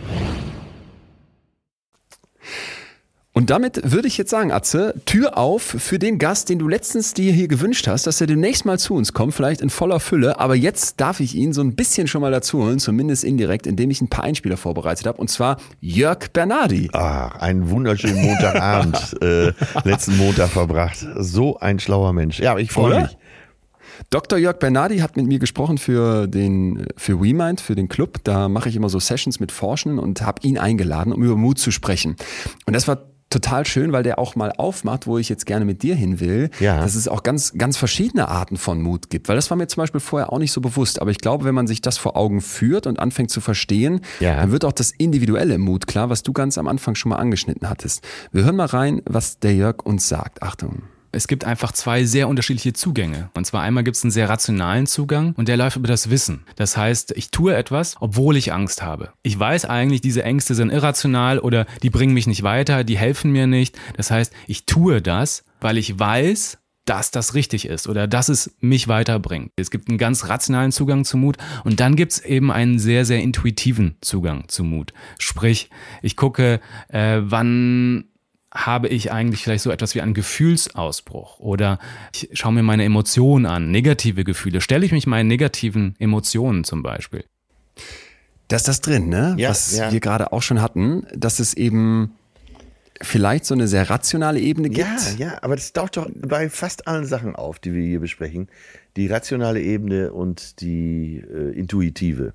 Und damit würde ich jetzt sagen, Atze, Tür auf für den Gast, den du letztens dir hier gewünscht hast, dass er demnächst mal zu uns kommt, vielleicht in voller Fülle. Aber jetzt darf ich ihn so ein bisschen schon mal dazu holen, zumindest indirekt, indem ich ein paar Einspieler vorbereitet habe. Und zwar Jörg Bernardi. Ach, einen wunderschönen Montagabend, äh, letzten Montag verbracht. So ein schlauer Mensch. Ja, ich freue mich. Doktor Jörg Bernardi hat mit mir gesprochen für den für WeMind, für den Club. Da mache ich immer so Sessions mit Forschenden und habe ihn eingeladen, um über Mut zu sprechen. Und das war total schön, weil der auch mal aufmacht, wo ich jetzt gerne mit dir hin will, ja. dass es auch ganz, ganz verschiedene Arten von Mut gibt. Weil das war mir zum Beispiel vorher auch nicht so bewusst. Aber ich glaube, wenn man sich das vor Augen führt und anfängt zu verstehen, ja. dann wird auch das individuelle Mut klar, was du ganz am Anfang schon mal angeschnitten hattest. Wir hören mal rein, was der Jörg uns sagt. Achtung. Es gibt einfach zwei sehr unterschiedliche Zugänge. Und zwar einmal gibt es einen sehr rationalen Zugang und der läuft über das Wissen. Das heißt, ich tue etwas, obwohl ich Angst habe. Ich weiß eigentlich, diese Ängste sind irrational oder die bringen mich nicht weiter, die helfen mir nicht. Das heißt, ich tue das, weil ich weiß, dass das richtig ist oder dass es mich weiterbringt. Es gibt einen ganz rationalen Zugang zu Mut und dann gibt es eben einen sehr, sehr intuitiven Zugang zu Mut. Sprich, ich gucke, äh, wann habe ich eigentlich vielleicht so etwas wie einen Gefühlsausbruch oder ich schaue mir meine Emotionen an, negative Gefühle. Stelle ich mich meinen negativen Emotionen zum Beispiel. Da ist das drin, ne? Ja, was ja. wir gerade auch schon hatten, dass es eben vielleicht so eine sehr rationale Ebene gibt. Ja, ja, aber das taucht doch bei fast allen Sachen auf, die wir hier besprechen. Die rationale Ebene und die äh, intuitive.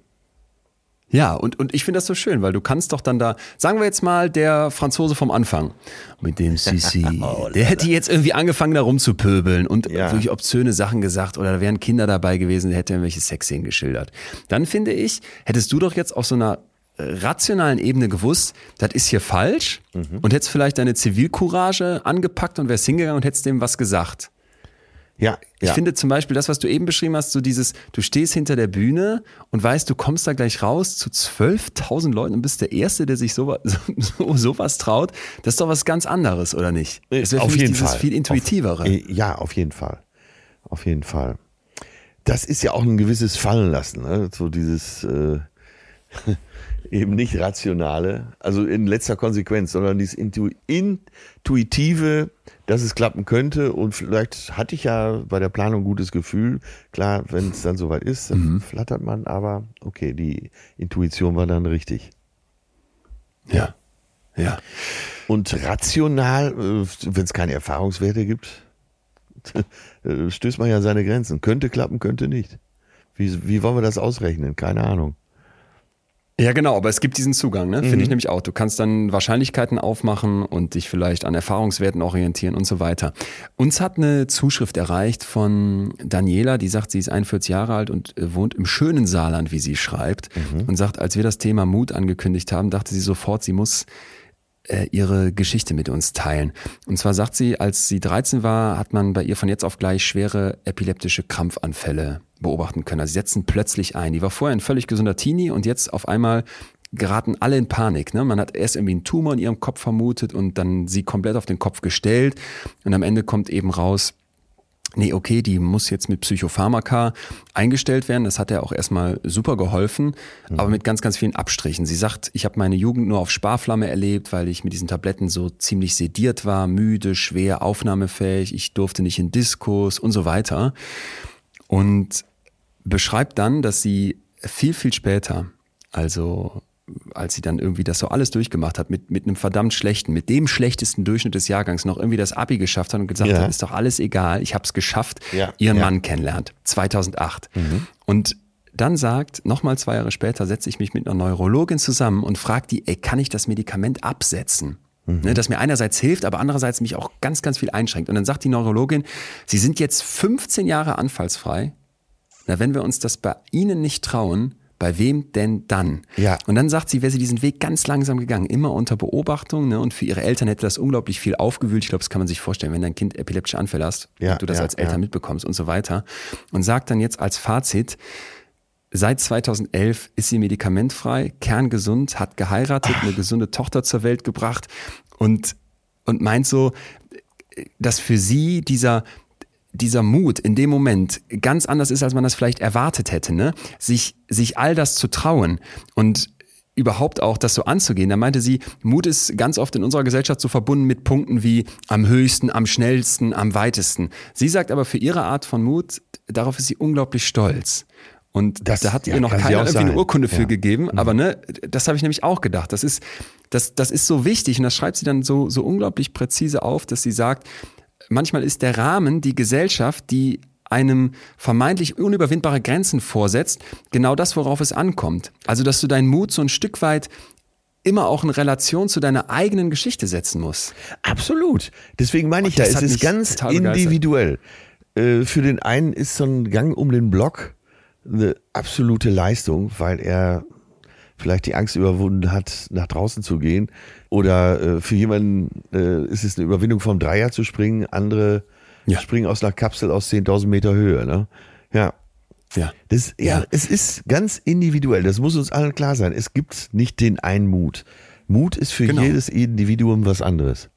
Ja, und, und ich finde das so schön, weil du kannst doch dann da, sagen wir jetzt mal, der Franzose vom Anfang, mit dem Sissi, Oh, der hätte jetzt irgendwie angefangen, da rumzupöbeln und Ja. wirklich obszöne Sachen gesagt oder da wären Kinder dabei gewesen, der hätte irgendwelche Sexszenen geschildert. Dann finde ich, hättest du doch jetzt auf so einer rationalen Ebene gewusst, das ist hier falsch Mhm. und hättest vielleicht deine Zivilcourage angepackt und wärst hingegangen und hättest dem was gesagt. Ja, Ich ja. finde zum Beispiel das, was du eben beschrieben hast, so dieses, du stehst hinter der Bühne und weißt, du kommst da gleich raus zu zwölftausend Leuten und bist der Erste, der sich sowas, so, sowas traut. Das ist doch was ganz anderes, oder nicht? Das wäre auf für mich jeden dieses Fall. viel intuitivere. Auf, äh, ja, auf jeden Fall. Auf jeden Fall. Das ist ja auch ein gewisses Fallenlassen, ne? So dieses äh, eben nicht rationale, also in letzter Konsequenz, sondern dieses Intu intuitive, dass es klappen könnte und vielleicht hatte ich ja bei der Planung ein gutes Gefühl. Klar, wenn es dann soweit ist, dann Mhm. flattert man, aber okay, die Intuition war dann richtig. Ja, ja. Und rational, äh, wenn es keine Erfahrungswerte gibt, äh, stößt man ja seine Grenzen. Könnte klappen, könnte nicht. Wie, wie wollen wir das ausrechnen? Keine Ahnung. Ja, genau, aber es gibt diesen Zugang, ne? Finde Mhm. ich nämlich auch. Du kannst dann Wahrscheinlichkeiten aufmachen und dich vielleicht an Erfahrungswerten orientieren und so weiter. Uns hat eine Zuschrift erreicht von Daniela, die sagt, sie ist einundvierzig Jahre alt und äh, wohnt im schönen Saarland, wie sie schreibt. Mhm. Und sagt, als wir das Thema Mut angekündigt haben, dachte sie sofort, sie muss äh, ihre Geschichte mit uns teilen. Und zwar sagt sie, als sie dreizehn war, hat man bei ihr von jetzt auf gleich schwere epileptische Krampfanfälle beobachten können. Also sie setzen plötzlich ein. Die war vorher ein völlig gesunder Teenie und jetzt auf einmal geraten alle in Panik. Ne? Man hat erst irgendwie einen Tumor in ihrem Kopf vermutet und dann sie komplett auf den Kopf gestellt und am Ende kommt eben raus, nee, okay, die muss jetzt mit Psychopharmaka eingestellt werden. Das hat ja auch erstmal super geholfen, mhm. aber mit ganz, ganz vielen Abstrichen. Sie sagt, ich habe meine Jugend nur auf Sparflamme erlebt, weil ich mit diesen Tabletten so ziemlich sediert war, müde, schwer, aufnahmefähig. Ich durfte nicht in Diskos und so weiter. und beschreibt dann, dass sie viel, viel später, also als sie dann irgendwie das so alles durchgemacht hat, mit, mit einem verdammt schlechten, mit dem schlechtesten Durchschnitt des Jahrgangs noch irgendwie das Abi geschafft hat und gesagt Ja. hat, ist doch alles egal, ich habe es geschafft, Ja, ihren ja. Mann kennenlernt, zweitausendacht. Und dann sagt, nochmal zwei Jahre später setze ich mich mit einer Neurologin zusammen und frage die, ey, kann ich das Medikament absetzen? Ne, das mir einerseits hilft, aber andererseits mich auch ganz, ganz viel einschränkt. Und dann sagt die Neurologin, Sie sind jetzt fünfzehn Jahre anfallsfrei. Na, wenn wir uns das bei Ihnen nicht trauen, bei wem denn dann? Ja. Und dann sagt sie, wäre sie diesen Weg ganz langsam gegangen, immer unter Beobachtung. Ne? Und für ihre Eltern hätte das unglaublich viel aufgewühlt. Ich glaube, das kann man sich vorstellen, wenn dein Kind epileptische Anfälle hast, Ja, und du das ja, als Eltern ja. mitbekommst und so weiter. Und sagt dann jetzt als Fazit, seit zweitausendelf ist sie medikamentfrei, kerngesund, hat geheiratet, eine gesunde Tochter zur Welt gebracht und, und meint so, dass für sie dieser, dieser Mut in dem Moment ganz anders ist, als man das vielleicht erwartet hätte, ne? Sich, sich all das zu trauen und überhaupt auch das so anzugehen. Da meinte sie, Mut ist ganz oft in unserer Gesellschaft so verbunden mit Punkten wie am höchsten, am schnellsten, am weitesten. Sie sagt aber, für ihre Art von Mut, darauf ist sie unglaublich stolz. Und Das- da hat ja, ihr noch kann sie keiner auch irgendwie eine sein. Urkunde für Ja. gegeben. Aber ne, das habe ich nämlich auch gedacht. Das ist, das, das ist so wichtig und das schreibt sie dann so, so unglaublich präzise auf, dass sie sagt, manchmal ist der Rahmen, die Gesellschaft, die einem vermeintlich unüberwindbare Grenzen vorsetzt, genau das, worauf es ankommt. Also, dass du deinen Mut so ein Stück weit immer auch in Relation zu deiner eigenen Geschichte setzen musst. Absolut. Deswegen meine ich Und ja, das es hat ist mich ganz total begeistert. individuell. Äh, Für den einen ist so ein Gang um den Block eine absolute Leistung, weil er vielleicht die Angst überwunden hat, nach draußen zu gehen. Oder äh, für jemanden äh, ist es eine Überwindung vom Dreier zu springen. Andere Ja. springen aus einer Kapsel aus zehntausend Meter Höhe. Ne? Ja. Ja. Das, ja, Ja. es ist ganz individuell. Das muss uns allen klar sein. Es gibt nicht den einen Mut. Mut ist für Genau. jedes Individuum was anderes.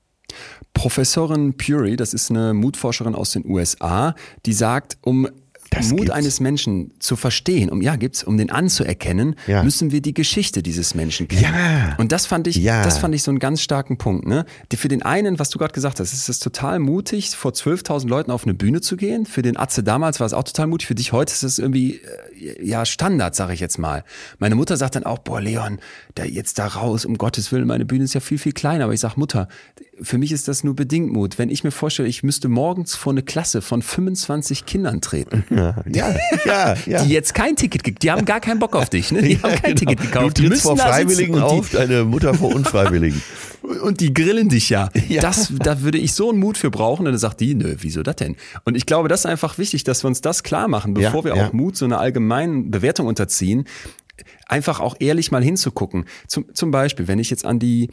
Professorin Puri, das ist eine Mutforscherin aus den U S A, die sagt, um Das Mut gibt's. eines Menschen zu verstehen, um ja gibt's, um den anzuerkennen, Ja. müssen wir die Geschichte dieses Menschen kennen. Ja. Und das fand ich, Ja. das fand ich so einen ganz starken Punkt. Ne? Die, für den einen, was du gerade gesagt hast, ist es total mutig, vor zwölftausend Leuten auf eine Bühne zu gehen. Für den Atze damals war es auch total mutig. Für dich heute ist es irgendwie äh, ja Standard, sage ich jetzt mal. Meine Mutter sagt dann auch, boah Leon, da jetzt da raus, um Gottes Willen, meine Bühne ist ja viel viel kleiner. Aber ich sag Mutter, für mich ist das nur bedingt Mut. Wenn ich mir vorstelle, ich müsste morgens vor eine Klasse von fünfundzwanzig Kindern treten. Ja, ja, ja. ja. Die jetzt kein Ticket gekauft, die haben gar keinen Bock auf dich, ne? Die haben kein genau. Ticket gekauft. Du Die trittst vor müssen da sitzen Freiwilligen und die- auf, deine Mutter vor Unfreiwilligen. Und die grillen dich ja. Ja. Das, da würde ich so einen Mut für brauchen. Und dann sagt die, nö, wieso das denn? Und ich glaube, das ist einfach wichtig, dass wir uns das klar machen, bevor Ja, wir ja. auch Mut so einer allgemeinen Bewertung unterziehen. Einfach auch ehrlich mal hinzugucken. Zum, zum Beispiel, wenn ich jetzt an die,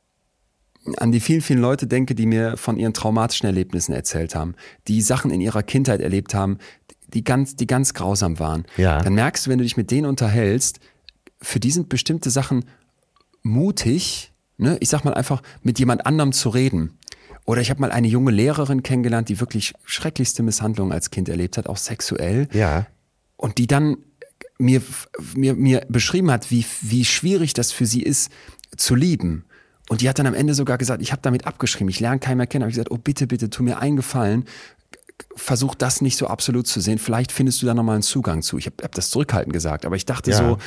an die vielen, vielen Leute denke, die mir von ihren traumatischen Erlebnissen erzählt haben, die Sachen in ihrer Kindheit erlebt haben, die ganz, die ganz grausam waren. Ja. Dann merkst du, wenn du dich mit denen unterhältst, für die sind bestimmte Sachen mutig, ne? Ich sag mal einfach, mit jemand anderem zu reden. Oder ich habe mal eine junge Lehrerin kennengelernt, die wirklich schrecklichste Misshandlungen als Kind erlebt hat, auch sexuell. Ja. Und die dann mir, mir, mir beschrieben hat, wie, wie schwierig das für sie ist, zu lieben. Und die hat dann am Ende sogar gesagt, ich habe damit abgeschrieben, ich lerne keinen mehr kennen. Habe ich gesagt, oh bitte, bitte, tu mir einen Gefallen, versuch das nicht so absolut zu sehen. Vielleicht findest du da nochmal einen Zugang zu. Ich habe hab das zurückhaltend gesagt, aber ich dachte Ja. so,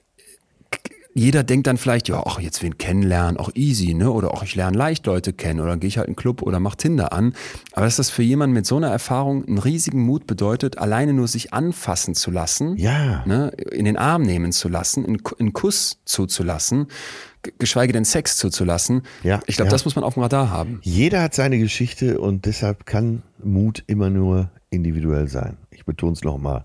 jeder denkt dann vielleicht, ja, ach, jetzt wen kennenlernen, auch easy, ne? Oder auch ich lerne leicht Leute kennen oder dann gehe ich halt in einen Club oder mach Tinder an. Aber dass das für jemanden mit so einer Erfahrung einen riesigen Mut bedeutet, alleine nur sich anfassen zu lassen, Ja. ne? In den Arm nehmen zu lassen, einen, einen Kuss zuzulassen, g- geschweige denn Sex zuzulassen. Ja, Ich glaube, ja. das muss man auf dem Radar haben. Jeder hat seine Geschichte und deshalb kann Mut immer nur individuell sein. Ich betone es nochmal.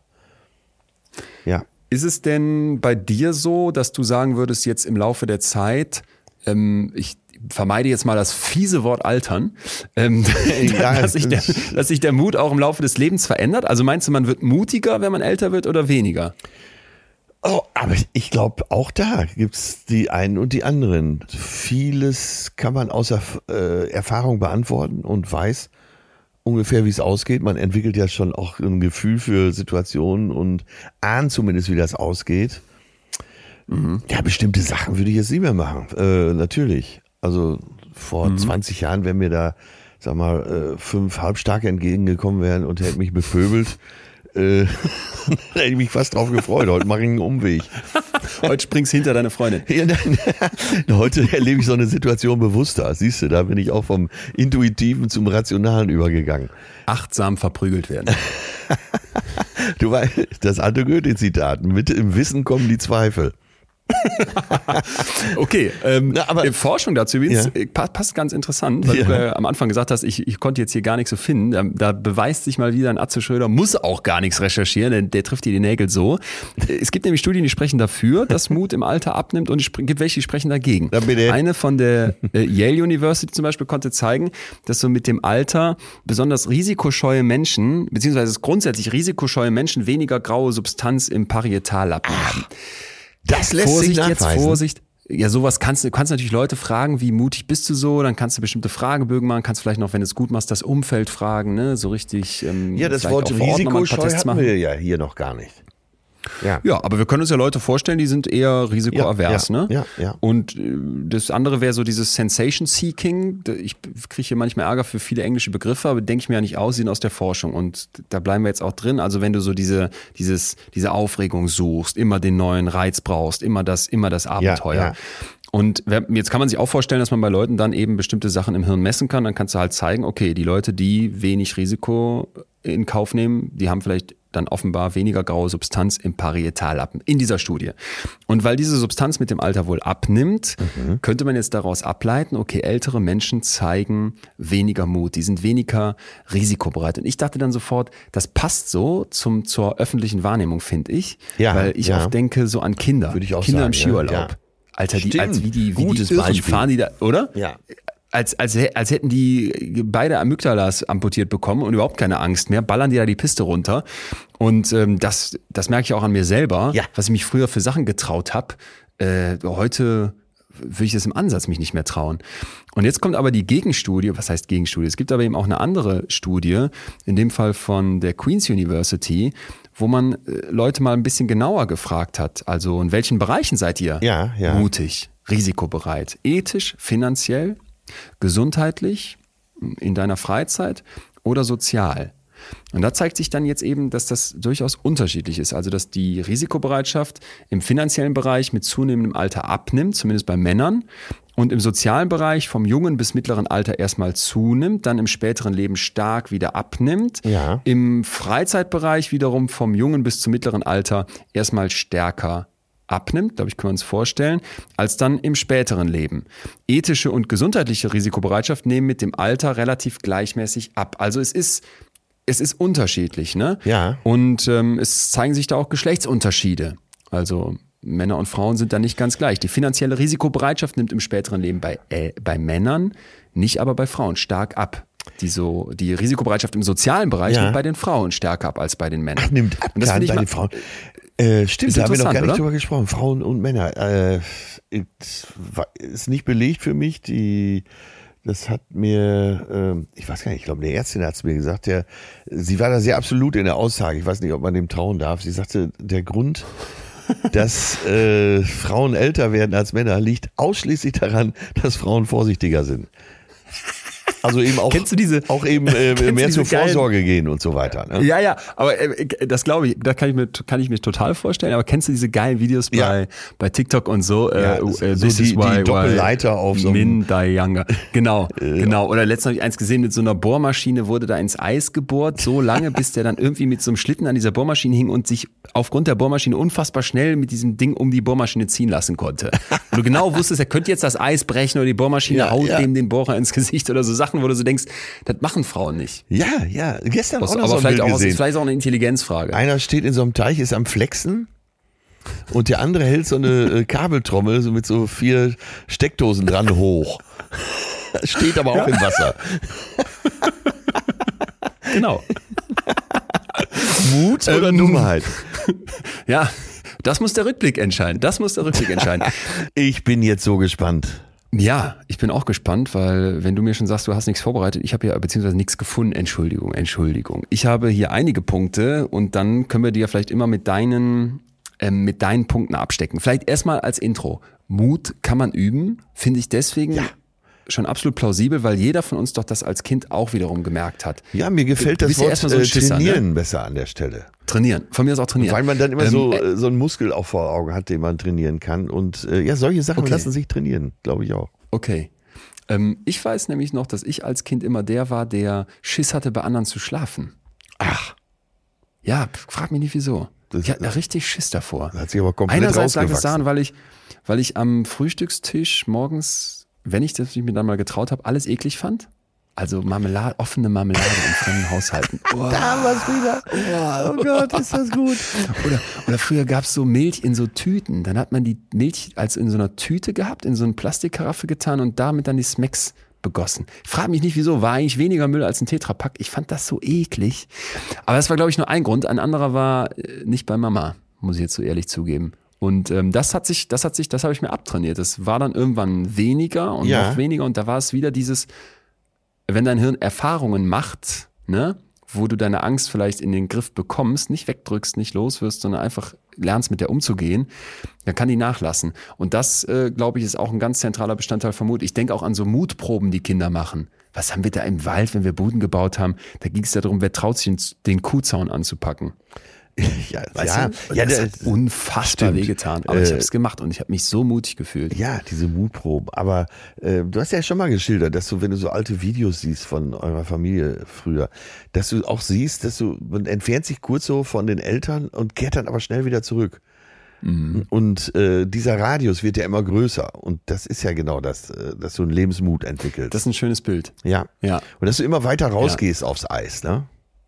Ja. Ist es denn bei dir so, dass du sagen würdest, jetzt im Laufe der Zeit, ähm, ich vermeide jetzt mal das fiese Wort altern, ähm, Ja, dass, sich der, das- dass sich der Mut auch im Laufe des Lebens verändert? Also meinst du, man wird mutiger, wenn man älter wird oder weniger? Oh, aber ich glaube, auch da gibt's die einen und die anderen. Vieles kann man aus Erf- äh, Erfahrung beantworten und weiß ungefähr, wie es ausgeht. Man entwickelt ja schon auch ein Gefühl für Situationen und ahnt zumindest, wie das ausgeht. Ja, bestimmte Sachen würde ich jetzt nicht mehr machen. Äh, natürlich. Also vor zwanzig Jahren, wenn mir da, sag mal, äh, fünf Halbstarke entgegengekommen wären und hätten mich bepöbelt, Äh, da hätte ich mich fast drauf gefreut. Heute mache ich einen Umweg. Heute springst du hinter deine Freundin. Ja, nein, heute erlebe ich so eine Situation bewusster. Siehst du, da bin ich auch vom Intuitiven zum Rationalen übergegangen. Achtsam verprügelt werden. Du weißt, das alte Goethe-Zitat, mit im Wissen kommen die Zweifel. Okay, ähm, Na, aber, Forschung dazu übrigens ja. passt, passt ganz interessant, weil ja. du äh, am Anfang gesagt hast, ich, ich konnte jetzt hier gar nichts so finden. Da, da beweist sich mal wieder, ein Atze Schröder muss auch gar nichts recherchieren, denn der trifft dir die Nägel so. Es gibt nämlich Studien, die sprechen dafür, dass Mut im Alter abnimmt, und es gibt welche, die sprechen dagegen. Na bitte. Eine von der äh, Yale University zum Beispiel konnte zeigen, dass so mit dem Alter besonders risikoscheue Menschen, beziehungsweise grundsätzlich risikoscheue Menschen weniger graue Substanz im Parietallappen haben. Das lässt Vorsicht sich nachweisen. jetzt, Vorsicht. Ja, sowas kannst du, kannst natürlich Leute fragen, wie mutig bist du so, dann kannst du bestimmte Fragebögen machen, kannst vielleicht noch, wenn du es gut machst, das Umfeld fragen, ne, so richtig. Ähm, Ja, das vielleicht Wort auch vor Ort noch mal ein paar Risikoscheu Tests hatten machen. wir ja hier noch gar nicht. Ja. Ja, aber wir können uns ja Leute vorstellen, die sind eher risikoavers, Ja, ja, ne? ja, ja. Und äh, das andere wäre so dieses Sensation Seeking. Ich kriege hier manchmal Ärger für viele englische Begriffe, aber denke ich mir ja nicht aus, sie sind aus der Forschung. Und da bleiben wir jetzt auch drin. Also wenn du so diese, dieses, diese Aufregung suchst, immer den neuen Reiz brauchst, immer das, immer das Abenteuer. Ja, ja. Und jetzt kann man sich auch vorstellen, dass man bei Leuten dann eben bestimmte Sachen im Hirn messen kann. Dann kannst du halt zeigen, okay, die Leute, die wenig Risiko in Kauf nehmen, die haben vielleicht dann offenbar weniger graue Substanz im Parietallappen in dieser Studie. Und weil diese Substanz mit dem Alter wohl abnimmt, mhm. könnte man jetzt daraus ableiten, okay, ältere Menschen zeigen weniger Mut, die sind weniger risikobereit. Und ich dachte dann sofort, das passt so zum, zur öffentlichen Wahrnehmung, finde ich, Ja, weil ich ja. oft denke so an Kinder, Würde ich auch Kinder sagen, im Skiurlaub. ja, ja. Alter, die, Stimmt. als wie die, wie Gutes die Irren Beispiel. fahren die da, oder? Ja. Als, als, als hätten die beide Amygdalas amputiert bekommen und überhaupt keine Angst mehr, ballern die da die Piste runter. Und ähm, das, das merke ich auch an mir selber, Ja. was ich mich früher für Sachen getraut habe. Äh, heute würde ich das im Ansatz mich nicht mehr trauen. Und jetzt kommt aber die Gegenstudie, was heißt Gegenstudie? Es gibt aber eben auch eine andere Studie, in dem Fall von der Queen's University, wo man äh, Leute mal ein bisschen genauer gefragt hat. Also in welchen Bereichen seid ihr Ja, ja. mutig, risikobereit, ethisch, finanziell, gesundheitlich, in deiner Freizeit oder sozial. Und da zeigt sich dann jetzt eben, dass das durchaus unterschiedlich ist. Also dass die Risikobereitschaft im finanziellen Bereich mit zunehmendem Alter abnimmt, zumindest bei Männern, und im sozialen Bereich vom jungen bis mittleren Alter erstmal zunimmt, dann im späteren Leben stark wieder abnimmt. Ja. Im Freizeitbereich wiederum vom jungen bis zum mittleren Alter erstmal stärker abnimmt, glaube ich, können wir uns vorstellen, als dann im späteren Leben. Ethische und gesundheitliche Risikobereitschaft nehmen mit dem Alter relativ gleichmäßig ab. Also es ist, es ist unterschiedlich, ne? Ja. Und ähm, es zeigen sich da auch Geschlechtsunterschiede. Also Männer und Frauen sind da nicht ganz gleich. Die finanzielle Risikobereitschaft nimmt im späteren Leben bei, äh, bei Männern, nicht aber bei Frauen stark ab. Die, so, die Risikobereitschaft im sozialen Bereich Ja. nimmt bei den Frauen stärker ab als bei den Männern. Ach, nimmt ab Und das dann finde ich bei mal- den Frauen. Äh, stimmt, Ist da haben wir noch gar interessant, nicht oder? drüber gesprochen. Frauen und Männer. Äh, ist, ist nicht belegt für mich. Die, das hat mir, ähm, ich weiß gar nicht, ich glaube, eine Ärztin hat es mir gesagt, der, sie war da sehr absolut in der Aussage. Ich weiß nicht, ob man dem trauen darf. Sie sagte, der Grund, dass äh, Frauen älter werden als Männer, liegt ausschließlich daran, dass Frauen vorsichtiger sind. Also eben auch, Kennst du diese- auch eben äh, kennst du mehr diese zur geilen- Vorsorge gehen und so weiter. Ne? Ja, ja, aber äh, das glaube ich, da kann ich mir, kann ich mir total vorstellen. Aber kennst du diese geilen Videos bei, Ja. bei TikTok und so? Ja, äh, so äh, die- die why, Doppelleiter auf so einem- Min Die Younger. Genau, genau. Oder letztens habe ich eins gesehen, mit so einer Bohrmaschine wurde da ins Eis gebohrt, so lange, bis der dann irgendwie mit so einem Schlitten an dieser Bohrmaschine hing und sich aufgrund der Bohrmaschine unfassbar schnell mit diesem Ding um die Bohrmaschine ziehen lassen konnte. Und du genau wusstest, er könnte jetzt das Eis brechen oder die Bohrmaschine Ja, haut ja. dem den Bohrer ins Gesicht oder so Sachen, wo du so denkst, das machen Frauen nicht. Ja, ja. Gestern auch noch Aber so ein vielleicht Bild auch, gesehen. vielleicht auch eine Intelligenzfrage. Einer steht in so einem Teich, ist am Flexen und der andere hält so eine äh, Kabeltrommel so mit so vier Steckdosen dran hoch. Steht aber auch im Wasser. Genau. Mut oder Ähm, Dummheit? Ja, das muss der Rückblick entscheiden. Das muss der Rückblick entscheiden. Ich bin jetzt so gespannt. Ja, ich bin auch gespannt, weil wenn du mir schon sagst, du hast nichts vorbereitet, ich habe ja beziehungsweise nichts gefunden. Entschuldigung, Entschuldigung. Ich habe hier einige Punkte und dann können wir die ja vielleicht immer mit deinen, ähm, mit deinen Punkten abstecken. Vielleicht erstmal als Intro. Mut kann man üben, finde ich deswegen Ja. schon absolut plausibel, weil jeder von uns doch das als Kind auch wiederum gemerkt hat. Ja, mir gefällt Du das bist ja Wort erstmal so ein äh, Schisser, trainieren besser an der Stelle. Trainieren, von mir aus auch trainieren. Weil man dann immer Ähm, so, äh, äh, so einen Muskel auch vor Augen hat, den man trainieren kann. Und äh, ja, solche Sachen Okay. lassen sich trainieren, glaube ich auch. Okay. Ähm, ich weiß nämlich noch, dass ich als Kind immer der war, der Schiss hatte, bei anderen zu schlafen. Ach, Ja, frag mich nicht wieso. Das- Ich hatte richtig Schiss davor. das hat sich aber komplett Einerseits lag es rausgewachsen. daran, weil ich, weil ich am Frühstückstisch morgens, wenn ich das mich mir dann mal getraut habe, alles eklig fand. Also Marmelade, offene Marmelade in fremden Haushalten. Oh, Da haben wir es wieder. Oh Gott, ist das gut. Oder, oder früher gab es so Milch in so Tüten. Dann hat man die Milch als in so einer Tüte gehabt, in so eine Plastikkaraffe getan und damit dann die Smacks begossen. Frag mich nicht wieso, war eigentlich weniger Müll als ein Tetrapack. Ich fand das so eklig. Aber das war, glaube ich, nur ein Grund. Ein anderer war äh, nicht bei Mama, muss ich jetzt so ehrlich zugeben. Und ähm, das hat sich, das hat sich, das habe ich mir abtrainiert. Das war dann irgendwann weniger und Ja. noch weniger. Und da war es wieder dieses, wenn dein Hirn Erfahrungen macht, ne, wo du deine Angst vielleicht in den Griff bekommst, nicht wegdrückst, nicht los wirst, sondern einfach lernst, mit der umzugehen, dann kann die nachlassen. Und das, äh, glaube ich, ist auch ein ganz zentraler Bestandteil von Mut. Ich denke auch an so Mutproben, die Kinder machen. Was haben wir da im Wald, wenn wir Buden gebaut haben? Da ging es ja darum, wer traut sich, den Kuhzaun anzupacken. Ja, Weißt ja, du? ja, das der- hat unfassbar stimmt. wehgetan. Aber ich Äh, habe es gemacht und ich habe mich so mutig gefühlt. Ja, diese Mutproben. Aber äh, du hast ja schon mal geschildert, dass du, wenn du so alte Videos siehst von eurer Familie früher, dass du auch siehst, dass du, man entfernt sich kurz so von den Eltern und kehrt dann aber schnell wieder zurück. Mhm. Und äh, dieser Radius wird ja immer größer. Und das ist ja genau das, äh, dass du einen Lebensmut entwickelst. Das ist ein schönes Bild. ja. Ja, Und dass du immer weiter rausgehst aufs Eis, ne?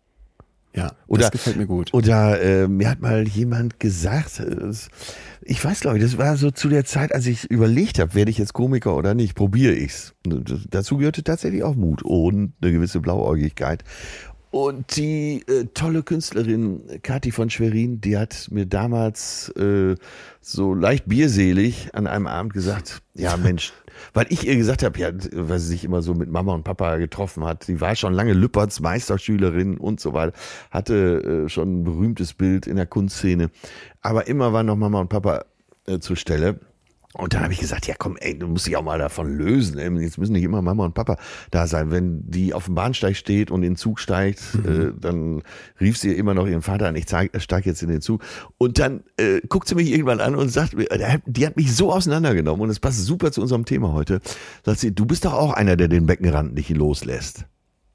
ja. Oder- das gefällt mir gut. Oder äh, mir hat mal jemand gesagt, äh, es- ich weiß glaube ich, das war so zu der Zeit, als ich überlegt habe, werde ich jetzt Komiker oder nicht, probiere ich's. Das- Dazu gehörte tatsächlich auch Mut und eine gewisse Blauäugigkeit. Und die äh, tolle Künstlerin Kathi von Schwerin, die hat mir damals äh, so leicht bierselig an einem Abend gesagt, ja Mensch, weil ich ihr gesagt habe, ja, weil sie sich immer so mit Mama und Papa getroffen hat, sie war schon lange Lüpperts Meisterschülerin und so weiter, hatte äh, schon ein berühmtes Bild in der Kunstszene, aber immer waren noch Mama und Papa äh, zur Stelle. Und dann habe ich gesagt, ja komm, ey, du musst dich auch mal davon lösen. Ey. Jetzt müssen nicht immer Mama und Papa da sein. Wenn die auf dem Bahnsteig steht und in den Zug steigt, mhm. äh, dann rief sie immer noch ihren Vater an, ich steige jetzt in den Zug. Und dann äh, guckt sie mich irgendwann an und sagt, die hat mich so auseinandergenommen und es passt super zu unserem Thema heute. Sagt sie, du bist doch auch einer, der den Beckenrand nicht loslässt.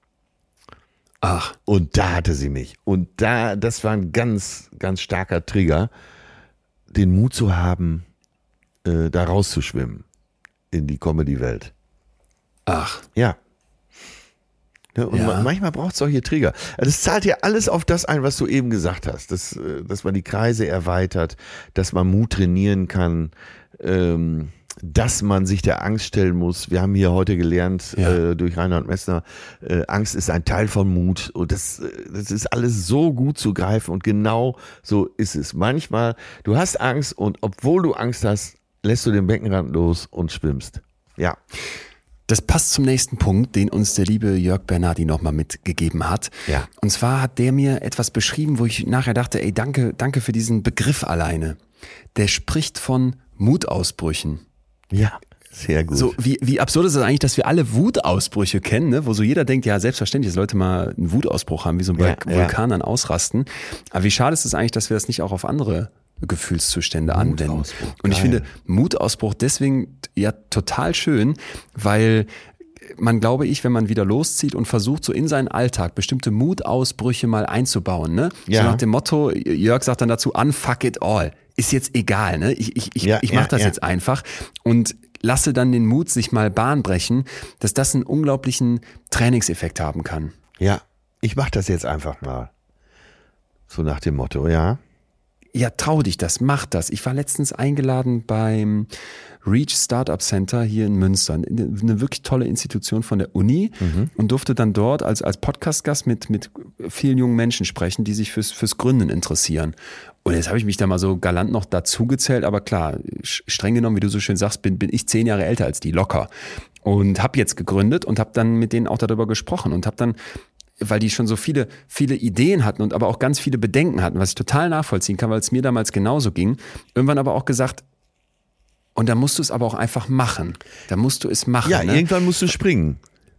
Ach, Und da hatte sie mich. Und da, das war ein ganz, ganz starker Trigger, den Mut zu haben, äh, da rauszuschwimmen in die Comedy-Welt. ach. Ja. Ja, und Ja. ma- manchmal braucht es solche Trigger. Also es zahlt ja alles auf das ein, was du eben gesagt hast. Dass, äh, dass man die Kreise erweitert, dass man Mut trainieren kann, ähm, dass man sich der Angst stellen muss. Wir haben hier heute gelernt Ja. äh, durch Reinhard Messner, äh, Angst ist ein Teil von Mut. Und das, äh, das ist alles so gut zu greifen. Und genau so ist es. Manchmal, du hast Angst und obwohl du Angst hast, lässt du den Beckenrand los und schwimmst. Ja. Das passt zum nächsten Punkt, den uns der liebe Jörg Bernardi nochmal mitgegeben hat. Ja. Und zwar hat der mir etwas beschrieben, wo ich nachher dachte, ey, danke, danke für diesen Begriff alleine. Der spricht von Mutausbrüchen. Ja. Sehr gut. So, wie, wie absurd ist es eigentlich, dass wir alle Wutausbrüche kennen, ne? Wo so jeder denkt, ja, selbstverständlich, dass Leute mal einen Wutausbruch haben, wie so ein Ja, Vulkan dann ausrasten. Aber wie schade ist es eigentlich, dass wir das nicht auch auf andere Gefühlszustände anwenden. Mutausbruch, Und ich geil. finde Mutausbruch deswegen ja total schön, weil man, glaube ich, wenn man wieder loszieht und versucht, so in seinen Alltag bestimmte Mutausbrüche mal einzubauen, ne? Ja. So nach dem Motto, Jörg sagt dann dazu, unfuck it all. Ist jetzt egal, ne? Ich, ich, ich, Ja, ich mach ja, das ja. jetzt einfach und lasse dann den Mut sich mal Bahn brechen, dass das einen unglaublichen Trainingseffekt haben kann. Ja, ich mach das jetzt einfach mal. So nach dem Motto, ja. Ja, trau dich das, mach das. Ich war letztens eingeladen beim Reach Startup Center hier in Münster, eine wirklich tolle Institution von der Uni und durfte dann dort als, als Podcast-Gast mit, mit vielen jungen Menschen sprechen, die sich fürs, fürs Gründen interessieren. Und jetzt habe ich mich da mal so galant noch dazu gezählt, aber klar, streng genommen, wie du so schön sagst, bin, bin ich zehn Jahre älter als die, locker. Und habe jetzt gegründet und habe dann mit denen auch darüber gesprochen und habe dann, weil die schon so viele, viele Ideen hatten und aber auch ganz viele Bedenken hatten, was ich total nachvollziehen kann, weil es mir damals genauso ging, irgendwann aber auch gesagt, und da musst du es aber auch einfach machen. Da musst du es machen. Ja, ne? irgendwann musst du springen.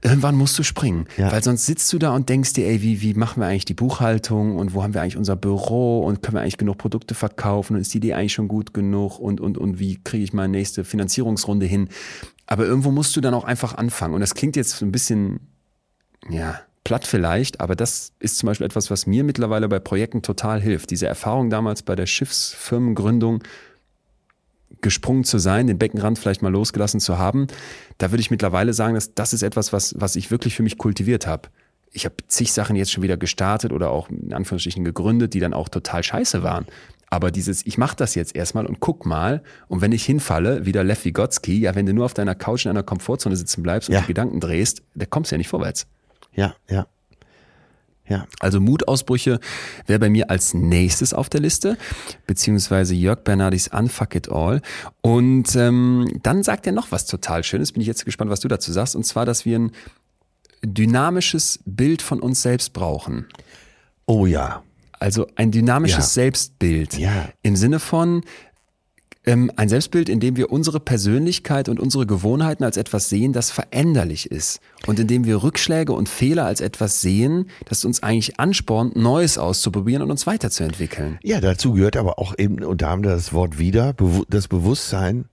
Irgendwann musst du springen, Ja. weil sonst sitzt du da und denkst dir, ey, wie, wie machen wir eigentlich die Buchhaltung und wo haben wir eigentlich unser Büro und können wir eigentlich genug Produkte verkaufen und ist die Idee eigentlich schon gut genug und, und, und wie kriege ich meine nächste Finanzierungsrunde hin? Aber irgendwo musst du dann auch einfach anfangen und das klingt jetzt so ein bisschen, ja, platt vielleicht, aber das ist zum Beispiel etwas, was mir mittlerweile bei Projekten total hilft. Diese Erfahrung damals bei der Schiffsfirmengründung, gesprungen zu sein, den Beckenrand vielleicht mal losgelassen zu haben, da würde ich mittlerweile sagen, dass das ist etwas, was, was ich wirklich für mich kultiviert habe. Ich habe zig Sachen jetzt schon wieder gestartet oder auch in Anführungsstrichen gegründet, die dann auch total scheiße waren. Aber dieses, ich mache das jetzt erstmal und guck mal und wenn ich hinfalle, wieder Lev Vygotsky, ja, wenn du nur auf deiner Couch in einer Komfortzone sitzen bleibst und Ja. die Gedanken drehst, da kommst du ja nicht vorwärts. Ja, ja. Ja. Also Mutausbrüche wäre bei mir als nächstes auf der Liste, beziehungsweise Jörg Bernardis Unfuck It All. Und ähm, dann sagt er noch was total Schönes, bin ich jetzt gespannt, was du dazu sagst, und zwar, dass wir ein dynamisches Bild von uns selbst brauchen. Oh ja. Also ein dynamisches Ja. Selbstbild. Ja. Im Sinne von ähm, ein Selbstbild, in dem wir unsere Persönlichkeit und unsere Gewohnheiten als etwas sehen, das veränderlich ist. Und in dem wir Rückschläge und Fehler als etwas sehen, das uns eigentlich anspornt, Neues auszuprobieren und uns weiterzuentwickeln. Ja, dazu gehört aber auch eben, und da haben wir das Wort wieder, bewu- das Bewusstsein,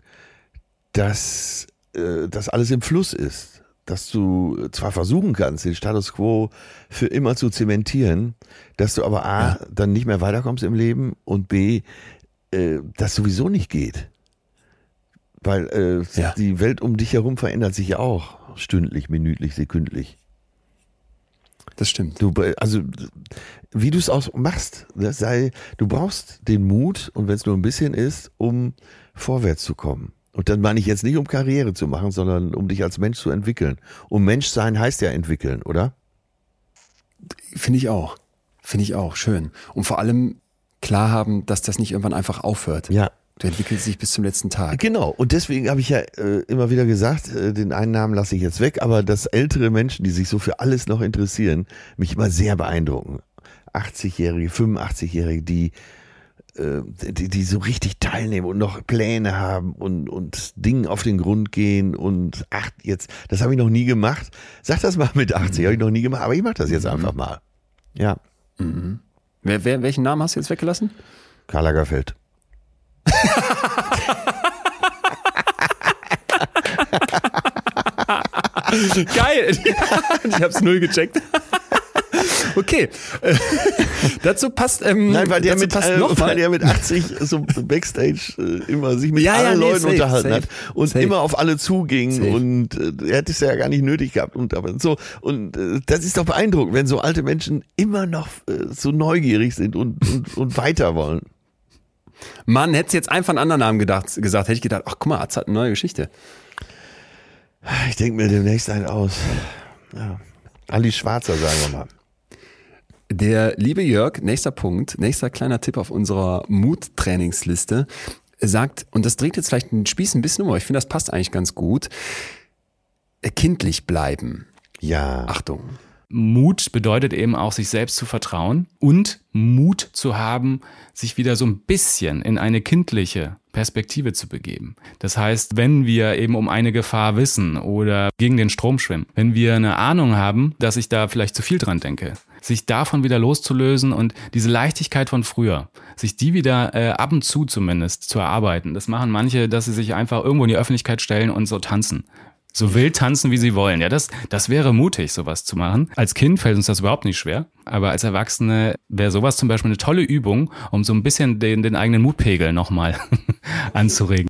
dass äh, das alles im Fluss ist. Dass du zwar versuchen kannst, den Status quo für immer zu zementieren, dass du aber A, ja. dann nicht mehr weiterkommst im Leben und B, äh, das sowieso nicht geht. Weil äh, Ja. die Welt um dich herum verändert sich ja auch stündlich, minütlich, sekündlich. Das stimmt. Du, also, wie du es auch machst, das sei, du brauchst den Mut, und wenn es nur ein bisschen ist, um vorwärts zu kommen. Und dann meine ich jetzt nicht, um Karriere zu machen, sondern um dich als Mensch zu entwickeln. Und Menschsein heißt ja entwickeln, oder? Finde ich auch. Finde ich auch. Schön. Und vor allem klar haben, dass das nicht irgendwann einfach aufhört. Ja. Du entwickelst dich bis zum letzten Tag. Genau. Und deswegen habe ich ja äh, immer wieder gesagt, äh, den einen Namen lasse ich jetzt weg, aber dass ältere Menschen, die sich so für alles noch interessieren, mich immer sehr beeindrucken. achtzigjährige, fünfundachtzig-Jährige, die Die, die so richtig teilnehmen und noch Pläne haben und, und Dingen auf den Grund gehen und ach, jetzt, das habe ich noch nie gemacht. Sag das mal mit achtzig, habe ich noch nie gemacht, aber ich mache das jetzt einfach mal. Ja. Mhm. Wer, wer, welchen Namen hast du jetzt weggelassen? Karl Lagerfeld. Geil! Ich hab's null gecheckt. Okay. Äh, dazu passt. Ähm, Nein, weil der, dazu mit, passt äh, noch weil mal. der mit achtzig so Backstage äh, immer sich mit Ja, ja, allen nee, Leuten safe, unterhalten safe, hat und safe. immer auf alle zuging Safe. und äh, er hat es ja gar nicht nötig gehabt und aber so und äh, das ist doch beeindruckend, wenn so alte Menschen immer noch äh, so neugierig sind und, und, und weiter wollen. Mann, hättest jetzt einfach einen anderen Namen gedacht, gesagt, hätte ich gedacht, ach guck mal, Atz hat eine neue Geschichte. Ich denke mir demnächst einen aus. Ja. Ali Schwarzer, sagen wir mal. Der liebe Jörg, nächster Punkt, nächster kleiner Tipp auf unserer Mut-Trainingsliste, sagt, und das dreht jetzt vielleicht den Spieß ein bisschen um, aber ich finde, das passt eigentlich ganz gut, kindlich bleiben. Ja. Achtung. Mut bedeutet eben auch, sich selbst zu vertrauen und Mut zu haben, sich wieder so ein bisschen in eine kindliche Perspektive zu begeben. Das heißt, wenn wir eben um eine Gefahr wissen oder gegen den Strom schwimmen, wenn wir eine Ahnung haben, dass ich da vielleicht zu viel dran denke, sich davon wieder loszulösen und diese Leichtigkeit von früher, sich die wieder äh, ab und zu zumindest zu erarbeiten. Das machen manche, dass sie sich einfach irgendwo in die Öffentlichkeit stellen und so tanzen. So wild tanzen, wie sie wollen. Ja, das, das wäre mutig, sowas zu machen. Als Kind fällt uns das überhaupt nicht schwer. Aber als Erwachsene wäre sowas zum Beispiel eine tolle Übung, um so ein bisschen den, den eigenen Mutpegel nochmal anzuregen.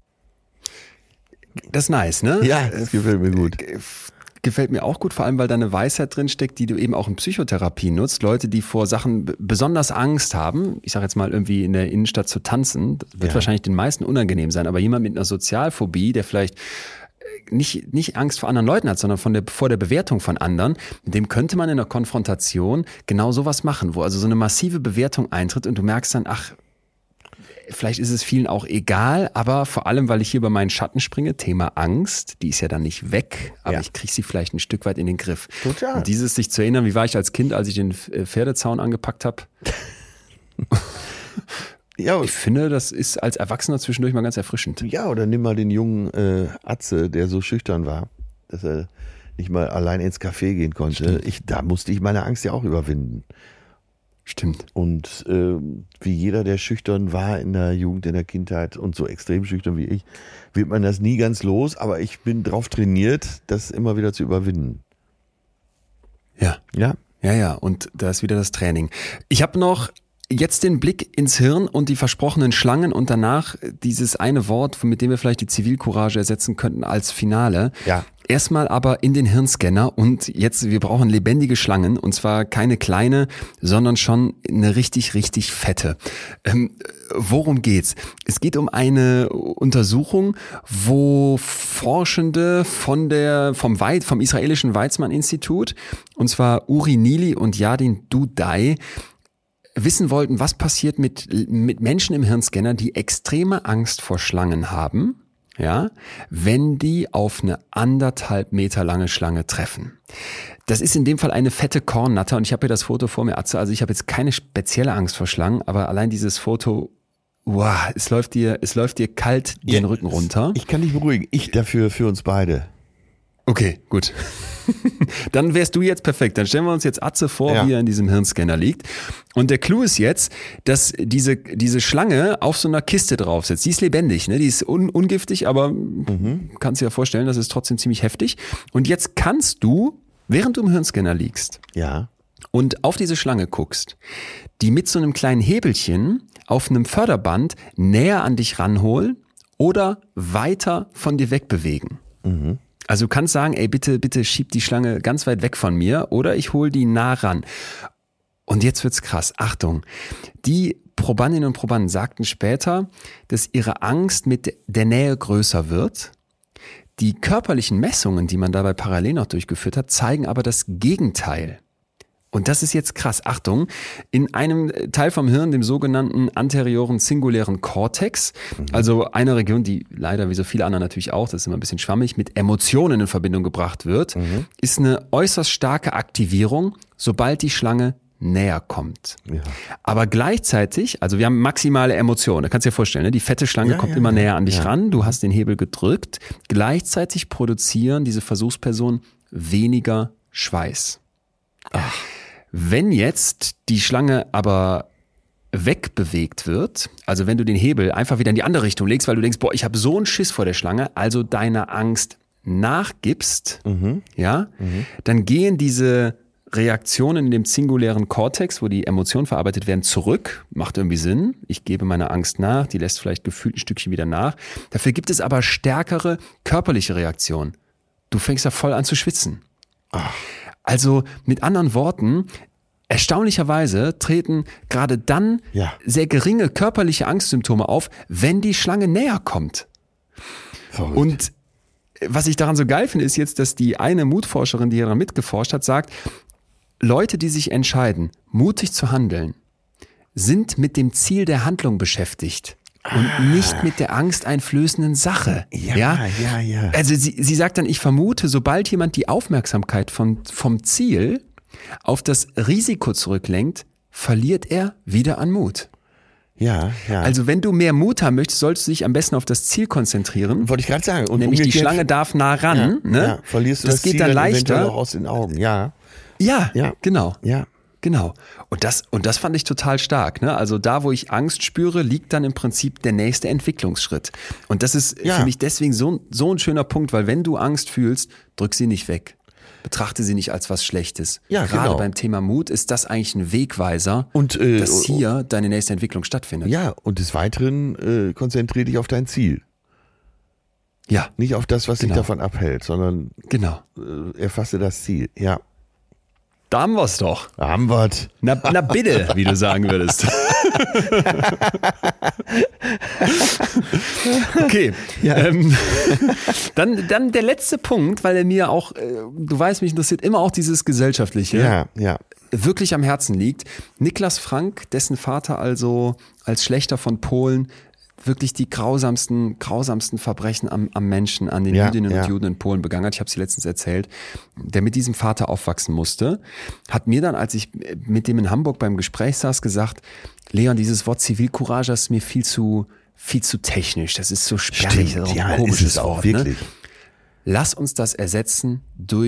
Das ist nice, ne? Ja, das gefällt mir gut. Gefällt mir auch gut, vor allem, weil da eine Weisheit drin steckt, die du eben auch in Psychotherapie nutzt. Leute, die vor Sachen b- besonders Angst haben, ich sage jetzt mal irgendwie in der Innenstadt zu tanzen, das wird Ja. wahrscheinlich den meisten unangenehm sein, aber jemand mit einer Sozialphobie, der vielleicht nicht, nicht Angst vor anderen Leuten hat, sondern von der, vor der Bewertung von anderen, dem könnte man in der Konfrontation genau sowas machen, wo also so eine massive Bewertung eintritt und du merkst dann, ach, vielleicht ist es vielen auch egal, aber vor allem, weil ich hier über meinen Schatten springe, Thema Angst, die ist ja dann nicht weg, aber Ja. ich kriege sie vielleicht ein Stück weit in den Griff. Total. Und dieses sich zu erinnern, wie war ich als Kind, als ich den äh, Pferdezaun angepackt habe? Ja, Ich finde, das ist als Erwachsener zwischendurch mal ganz erfrischend. ja, oder nimm mal den jungen äh, Atze, der so schüchtern war, dass er nicht mal allein ins Café gehen konnte, ich, da musste ich meine Angst ja auch überwinden. Stimmt. Und äh, wie jeder, der schüchtern war in der Jugend, in der Kindheit und so extrem schüchtern wie ich, wird man das nie ganz los, aber ich bin drauf trainiert, das immer wieder zu überwinden. Ja. Ja. Ja, ja, und da ist wieder das Training. Ich habe noch jetzt den Blick ins Hirn und die versprochenen Schlangen und danach dieses eine Wort, mit dem wir vielleicht die Zivilcourage ersetzen könnten als Finale. Ja. Erstmal aber in den Hirnscanner und jetzt, wir brauchen lebendige Schlangen und zwar keine kleine, sondern schon eine richtig, richtig fette. Ähm, worum geht's? Es geht um eine Untersuchung, wo Forschende von der, vom, Wei- vom israelischen Weizmann-Institut, und zwar Uri Nili und Yadin Dudai, wissen wollten, was passiert mit, mit Menschen im Hirnscanner, die extreme Angst vor Schlangen haben. Ja, wenn die auf eine anderthalb Meter lange Schlange treffen. Das ist in dem Fall eine fette Kornnatter und ich habe hier das Foto vor mir, Atze, also ich habe jetzt keine spezielle Angst vor Schlangen, aber allein dieses Foto, wow, es läuft dir, es läuft dir kalt den Ja, Rücken runter. Ich kann dich beruhigen, ich dafür für uns beide. Okay, gut. Dann wärst du jetzt perfekt. Dann stellen wir uns jetzt Atze vor, Ja. wie er in diesem Hirnscanner liegt. Und der Clou ist jetzt, dass diese, diese Schlange auf so einer Kiste drauf sitzt. Die ist lebendig, ne? Die ist un, ungiftig, aber mhm. kannst dir ja vorstellen, das ist trotzdem ziemlich heftig. Und jetzt kannst du, während du im Hirnscanner liegst Ja. und auf diese Schlange guckst, die mit so einem kleinen Hebelchen auf einem Förderband näher an dich ranholen oder weiter von dir wegbewegen. Mhm. Also du kannst sagen, ey, bitte, bitte schieb die Schlange ganz weit weg von mir oder ich hole die nah ran. Und jetzt wird's krass. Achtung. Die Probandinnen und Probanden sagten später, dass ihre Angst mit der Nähe größer wird. Die körperlichen Messungen, die man dabei parallel noch durchgeführt hat, zeigen aber das Gegenteil. Und das ist jetzt krass. Achtung, in einem Teil vom Hirn, dem sogenannten anterioren singulären Kortex, mhm. also eine Region, die leider wie so viele andere natürlich auch, das ist immer ein bisschen schwammig, mit Emotionen in Verbindung gebracht wird, mhm. ist eine äußerst starke Aktivierung, sobald die Schlange näher kommt. Ja. Aber gleichzeitig, also wir haben maximale Emotionen, da kannst du dir vorstellen, ne? Die fette Schlange ja, kommt ja, immer näher an dich ja. ran, du hast den Hebel gedrückt, gleichzeitig produzieren diese Versuchspersonen weniger Schweiß. Ach. Wenn jetzt die Schlange aber wegbewegt wird, also wenn du den Hebel einfach wieder in die andere Richtung legst, weil du denkst, boah, ich habe so einen Schiss vor der Schlange, also deiner Angst nachgibst, mhm. ja, mhm. dann gehen diese Reaktionen in dem singulären Kortex, wo die Emotionen verarbeitet werden, zurück. Macht irgendwie Sinn. Ich gebe meiner Angst nach, die lässt vielleicht gefühlt ein Stückchen wieder nach. Dafür gibt es aber stärkere körperliche Reaktionen. Du fängst da voll an zu schwitzen. Ach. Also mit anderen Worten, erstaunlicherweise treten gerade dann ja. sehr geringe körperliche Angstsymptome auf, wenn die Schlange näher kommt. Verrückt. Und was ich daran so geil finde, ist jetzt, dass die eine Mutforscherin, die hier daran mitgeforscht hat, sagt, Leute, die sich entscheiden, mutig zu handeln, sind mit dem Ziel der Handlung beschäftigt. Und nicht mit der angsteinflößenden Sache. Ja, ja, ja, ja. Also sie, sie sagt dann, ich vermute, sobald jemand die Aufmerksamkeit von, vom Ziel auf das Risiko zurücklenkt, verliert er wieder an Mut. Ja, ja. Also wenn du mehr Mut haben möchtest, solltest du dich am besten auf das Ziel konzentrieren. Wollte ich gerade sagen. Und nämlich die Schlange darf nah ran. Ja, ne? ja. Verlierst du das, das geht Ziel dann dann leichter. auch aus den Augen. Ja, ja, ja. genau. Ja. Genau. Und das, und das fand ich total stark. Ne? Also da, wo ich Angst spüre, liegt dann im Prinzip der nächste Entwicklungsschritt. Und das ist ja. für mich deswegen so, so ein schöner Punkt, weil wenn du Angst fühlst, drück sie nicht weg. Betrachte sie nicht als was Schlechtes. Ja, Gerade genau. beim Thema Mut ist das eigentlich ein Wegweiser, und, äh, dass hier deine nächste Entwicklung stattfindet. Ja, und des Weiteren äh, konzentriere dich auf dein Ziel. Ja. Nicht auf das, was genau. dich davon abhält, sondern genau. äh, erfasse das Ziel. Ja. Da haben wir's doch. Da haben wir's. Na, na bitte, wie du sagen würdest. Okay. Ja. Ähm, dann, dann der letzte Punkt, weil er mir auch, äh, du weißt, mich interessiert immer auch dieses Gesellschaftliche. Ja, ja. Wirklich am Herzen liegt. Niklas Frank, dessen Vater also als Schlächter von Polen wirklich die grausamsten, grausamsten Verbrechen am, am Menschen, an den ja, Jüdinnen ja. und Juden in Polen begangen hat. Ich habe sie letztens erzählt, der mit diesem Vater aufwachsen musste, hat mir dann, als ich mit dem in Hamburg beim Gespräch saß, gesagt, Leon, dieses Wort Zivilcourage ist mir viel zu, viel zu technisch. Das ist so sperrig, Stimmt, das ist auch ja, ein komisches ist es auch, Wort. wirklich. Ne? Lass uns das ersetzen durch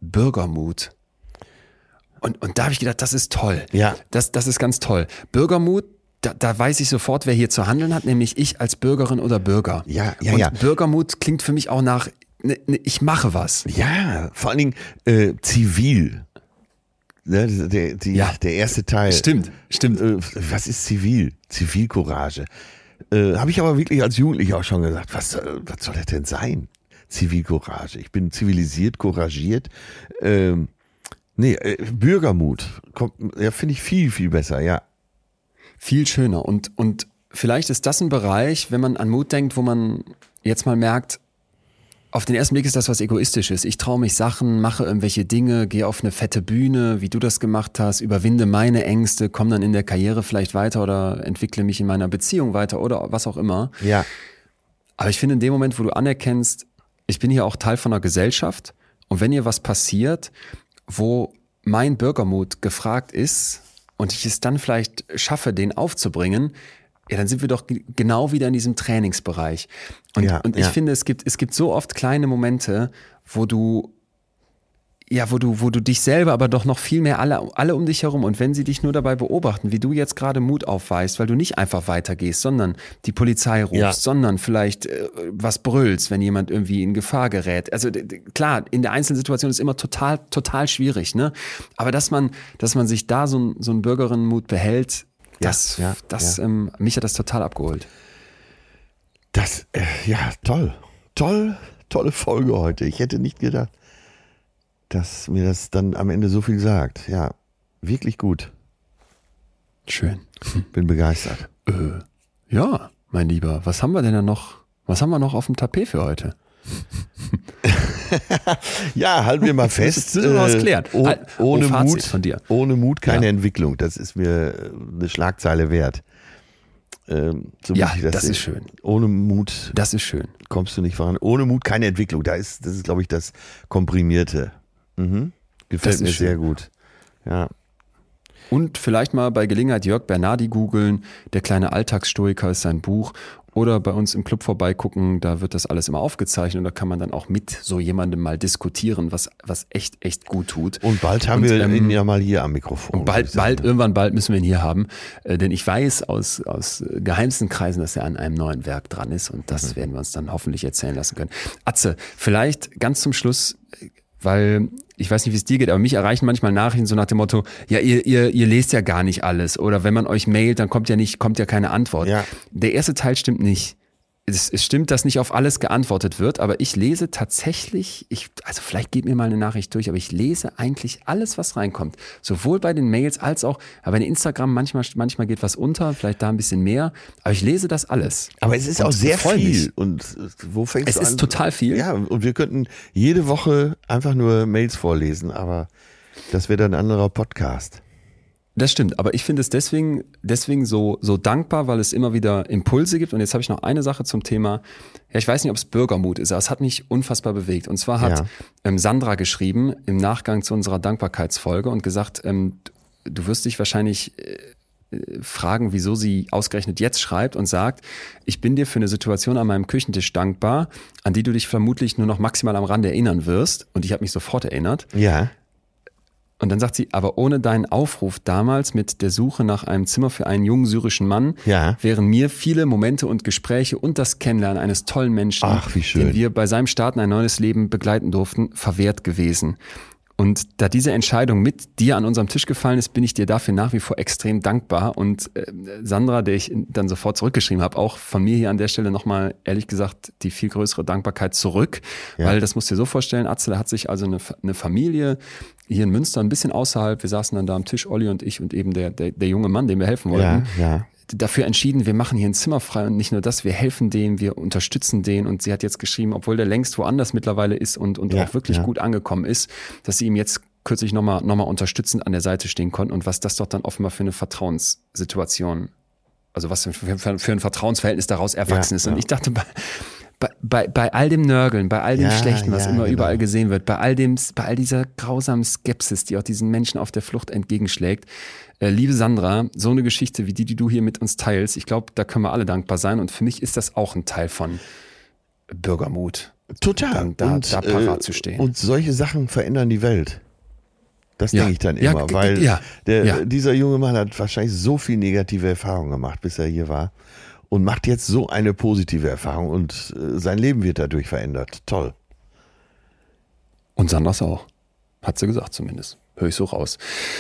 Bürgermut. Und, und da habe ich gedacht, das ist toll. Ja. Das, das ist ganz toll. Bürgermut, da, da weiß ich sofort, wer hier zu handeln hat, nämlich ich als Bürgerin oder Bürger. Ja, ja, und ja. Bürgermut klingt für mich auch nach, ne, ne, ich mache was. Ja, vor allen Dingen äh, zivil. Ne, der, die, Ja. der erste Teil. Stimmt, stimmt. Äh, was ist zivil? Zivilcourage. Äh, Habe ich aber wirklich als Jugendlicher auch schon gesagt, was, soll- was soll das denn sein? Zivilcourage. Ich bin zivilisiert, couragiert. Ähm, nee, äh, Bürgermut. Kommt, ja, finde ich viel, viel besser, ja. Viel schöner. Und, und vielleicht ist das ein Bereich, wenn man an Mut denkt, wo man jetzt mal merkt, auf den ersten Blick ist das was Egoistisches. Ich traue mich Sachen, mache irgendwelche Dinge, gehe auf eine fette Bühne, wie du das gemacht hast, überwinde meine Ängste, komme dann in der Karriere vielleicht weiter oder entwickle mich in meiner Beziehung weiter oder was auch immer. Ja. Aber ich finde, in dem Moment, wo du anerkennst, ich bin hier auch Teil von einer Gesellschaft und wenn hier was passiert, wo mein Bürgermut gefragt ist und ich es dann vielleicht schaffe, den aufzubringen, ja, dann sind wir doch g- genau wieder in diesem Trainingsbereich. Und, Ja, und ich ja. finde, es gibt, es gibt so oft kleine Momente, wo du, ja, wo du, wo du dich selber, aber doch noch viel mehr alle, alle um dich herum und wenn sie dich nur dabei beobachten, wie du jetzt gerade Mut aufweist, weil du nicht einfach weitergehst, sondern die Polizei rufst, Ja. sondern vielleicht äh, was brüllst, wenn jemand irgendwie in Gefahr gerät. Also d- d- klar, in der einzelnen Situation ist immer total, total schwierig, ne? Aber dass man, dass man sich da so, ein- so einen Bürgerinnenmut behält, Ja, das, ja, das, ja. Ähm, mich hat das total abgeholt. Das, äh, ja, toll. Toll, tolle Folge heute. Ich hätte nicht gedacht, dass mir das dann am Ende so viel sagt. Ja, wirklich gut. Schön. Bin begeistert. Äh, ja, mein Lieber, was haben wir denn da noch? Was haben wir noch auf dem Tapet für heute? Ja, halten wir mal fest. Müssen wir noch was klären. oh, Halt, oh, ohne, Fazit Mut, von dir. ohne Mut keine Ja. Entwicklung. Das ist mir äh, eine Schlagzeile wert. Ähm, so Ja, muss ich das sehen. ist schön. Ohne Mut Das ist schön. kommst du nicht voran. Ohne Mut keine Entwicklung. Da ist, das ist, glaube ich, das Komprimierte. Mhm. Gefällt Das mir ist sehr schön. gut. Ja. Und vielleicht mal bei Gelegenheit Jörg Bernardi googeln. Der kleine Alltagsstoiker ist sein Buch. Oder bei uns im Club vorbeigucken, da wird das alles immer aufgezeichnet und da kann man dann auch mit so jemandem mal diskutieren, was, was echt, echt gut tut. Und bald haben Und, wir ähm, ihn ja mal hier am Mikrofon. Und würde bald, ich sagen. bald, irgendwann bald müssen wir ihn hier haben. Äh, denn ich weiß aus, aus geheimsten Kreisen, dass er an einem neuen Werk dran ist und das Mhm. werden wir uns dann hoffentlich erzählen lassen können. Atze, vielleicht ganz zum Schluss, weil ich weiß nicht, wie es dir geht, aber mich erreichen manchmal Nachrichten so nach dem Motto, ja, ihr, ihr, ihr lest ja gar nicht alles oder wenn man euch mailt, dann kommt ja nicht, kommt ja keine Antwort. Ja. Der erste Teil stimmt nicht. Es, es stimmt, dass nicht auf alles geantwortet wird, aber ich lese tatsächlich, ich, also vielleicht geht mir mal eine Nachricht durch, aber ich lese eigentlich alles, was reinkommt. Sowohl bei den Mails als auch, aber in Instagram manchmal, manchmal geht was unter, vielleicht da ein bisschen mehr, aber ich lese das alles. Aber es ist Und auch sehr freu viel. mich. Und äh, wo fängst Es du ist an? total viel. Ja, und wir könnten jede Woche einfach nur Mails vorlesen, aber das wäre dann ein anderer Podcast. Das stimmt, aber ich finde es deswegen, deswegen so, so dankbar, weil es immer wieder Impulse gibt. Und jetzt habe ich noch eine Sache zum Thema, ja, ich weiß nicht, ob es Bürgermut ist, aber es hat mich unfassbar bewegt. Und zwar hat Ja. ähm, Sandra geschrieben im Nachgang zu unserer Dankbarkeitsfolge und gesagt, ähm, du wirst dich wahrscheinlich äh, fragen, wieso sie ausgerechnet jetzt schreibt und sagt, ich bin dir für eine Situation an meinem Küchentisch dankbar, an die du dich vermutlich nur noch maximal am Rande erinnern wirst. Und ich habe mich sofort erinnert. Ja. Und dann sagt sie, aber ohne deinen Aufruf damals mit der Suche nach einem Zimmer für einen jungen syrischen Mann, Ja. wären mir viele Momente und Gespräche und das Kennenlernen eines tollen Menschen, Ach, wie schön. den wir bei seinem Start in ein neues Leben begleiten durften, verwehrt gewesen. Und da diese Entscheidung mit dir an unserem Tisch gefallen ist, bin ich dir dafür nach wie vor extrem dankbar. Und äh, Sandra, der ich dann sofort zurückgeschrieben habe, auch von mir hier an der Stelle nochmal, ehrlich gesagt, die viel größere Dankbarkeit zurück. Ja. Weil das musst du dir so vorstellen, Atze hat sich also eine, eine Familie hier in Münster, ein bisschen außerhalb, wir saßen dann da am Tisch, Olli und ich und eben der, der, der junge Mann, dem wir helfen wollten. Ja, ja. Dafür entschieden, wir machen hier ein Zimmer frei und nicht nur das, wir helfen denen, wir unterstützen den und sie hat jetzt geschrieben, obwohl der längst woanders mittlerweile ist und, und Ja, auch wirklich ja. gut angekommen ist, dass sie ihm jetzt kürzlich nochmal noch mal unterstützend an der Seite stehen konnten und was das doch dann offenbar für eine Vertrauenssituation, also was für, für, für ein Vertrauensverhältnis daraus erwachsen Ja, ist. Und ja. ich dachte, bei, bei, bei, bei all dem Nörgeln, bei all dem Ja, Schlechten, was ja, immer genau. überall gesehen wird, bei all dem, bei all dieser grausamen Skepsis, die auch diesen Menschen auf der Flucht entgegenschlägt, äh, liebe Sandra, so eine Geschichte wie die, die du hier mit uns teilst, ich glaube, da können wir alle dankbar sein und für mich ist das auch ein Teil von Bürgermut. Total. dann da, und, da parat äh, zu stehen. Und solche Sachen verändern die Welt. Das Ja. denke ich dann Ja, immer, g- weil ja. Der, Ja. dieser junge Mann hat wahrscheinlich so viel negative Erfahrungen gemacht, bis er hier war und macht jetzt so eine positive Erfahrung und äh, sein Leben wird dadurch verändert. Toll. Und Sandras auch. Hat sie gesagt zumindest. Höre ich so raus.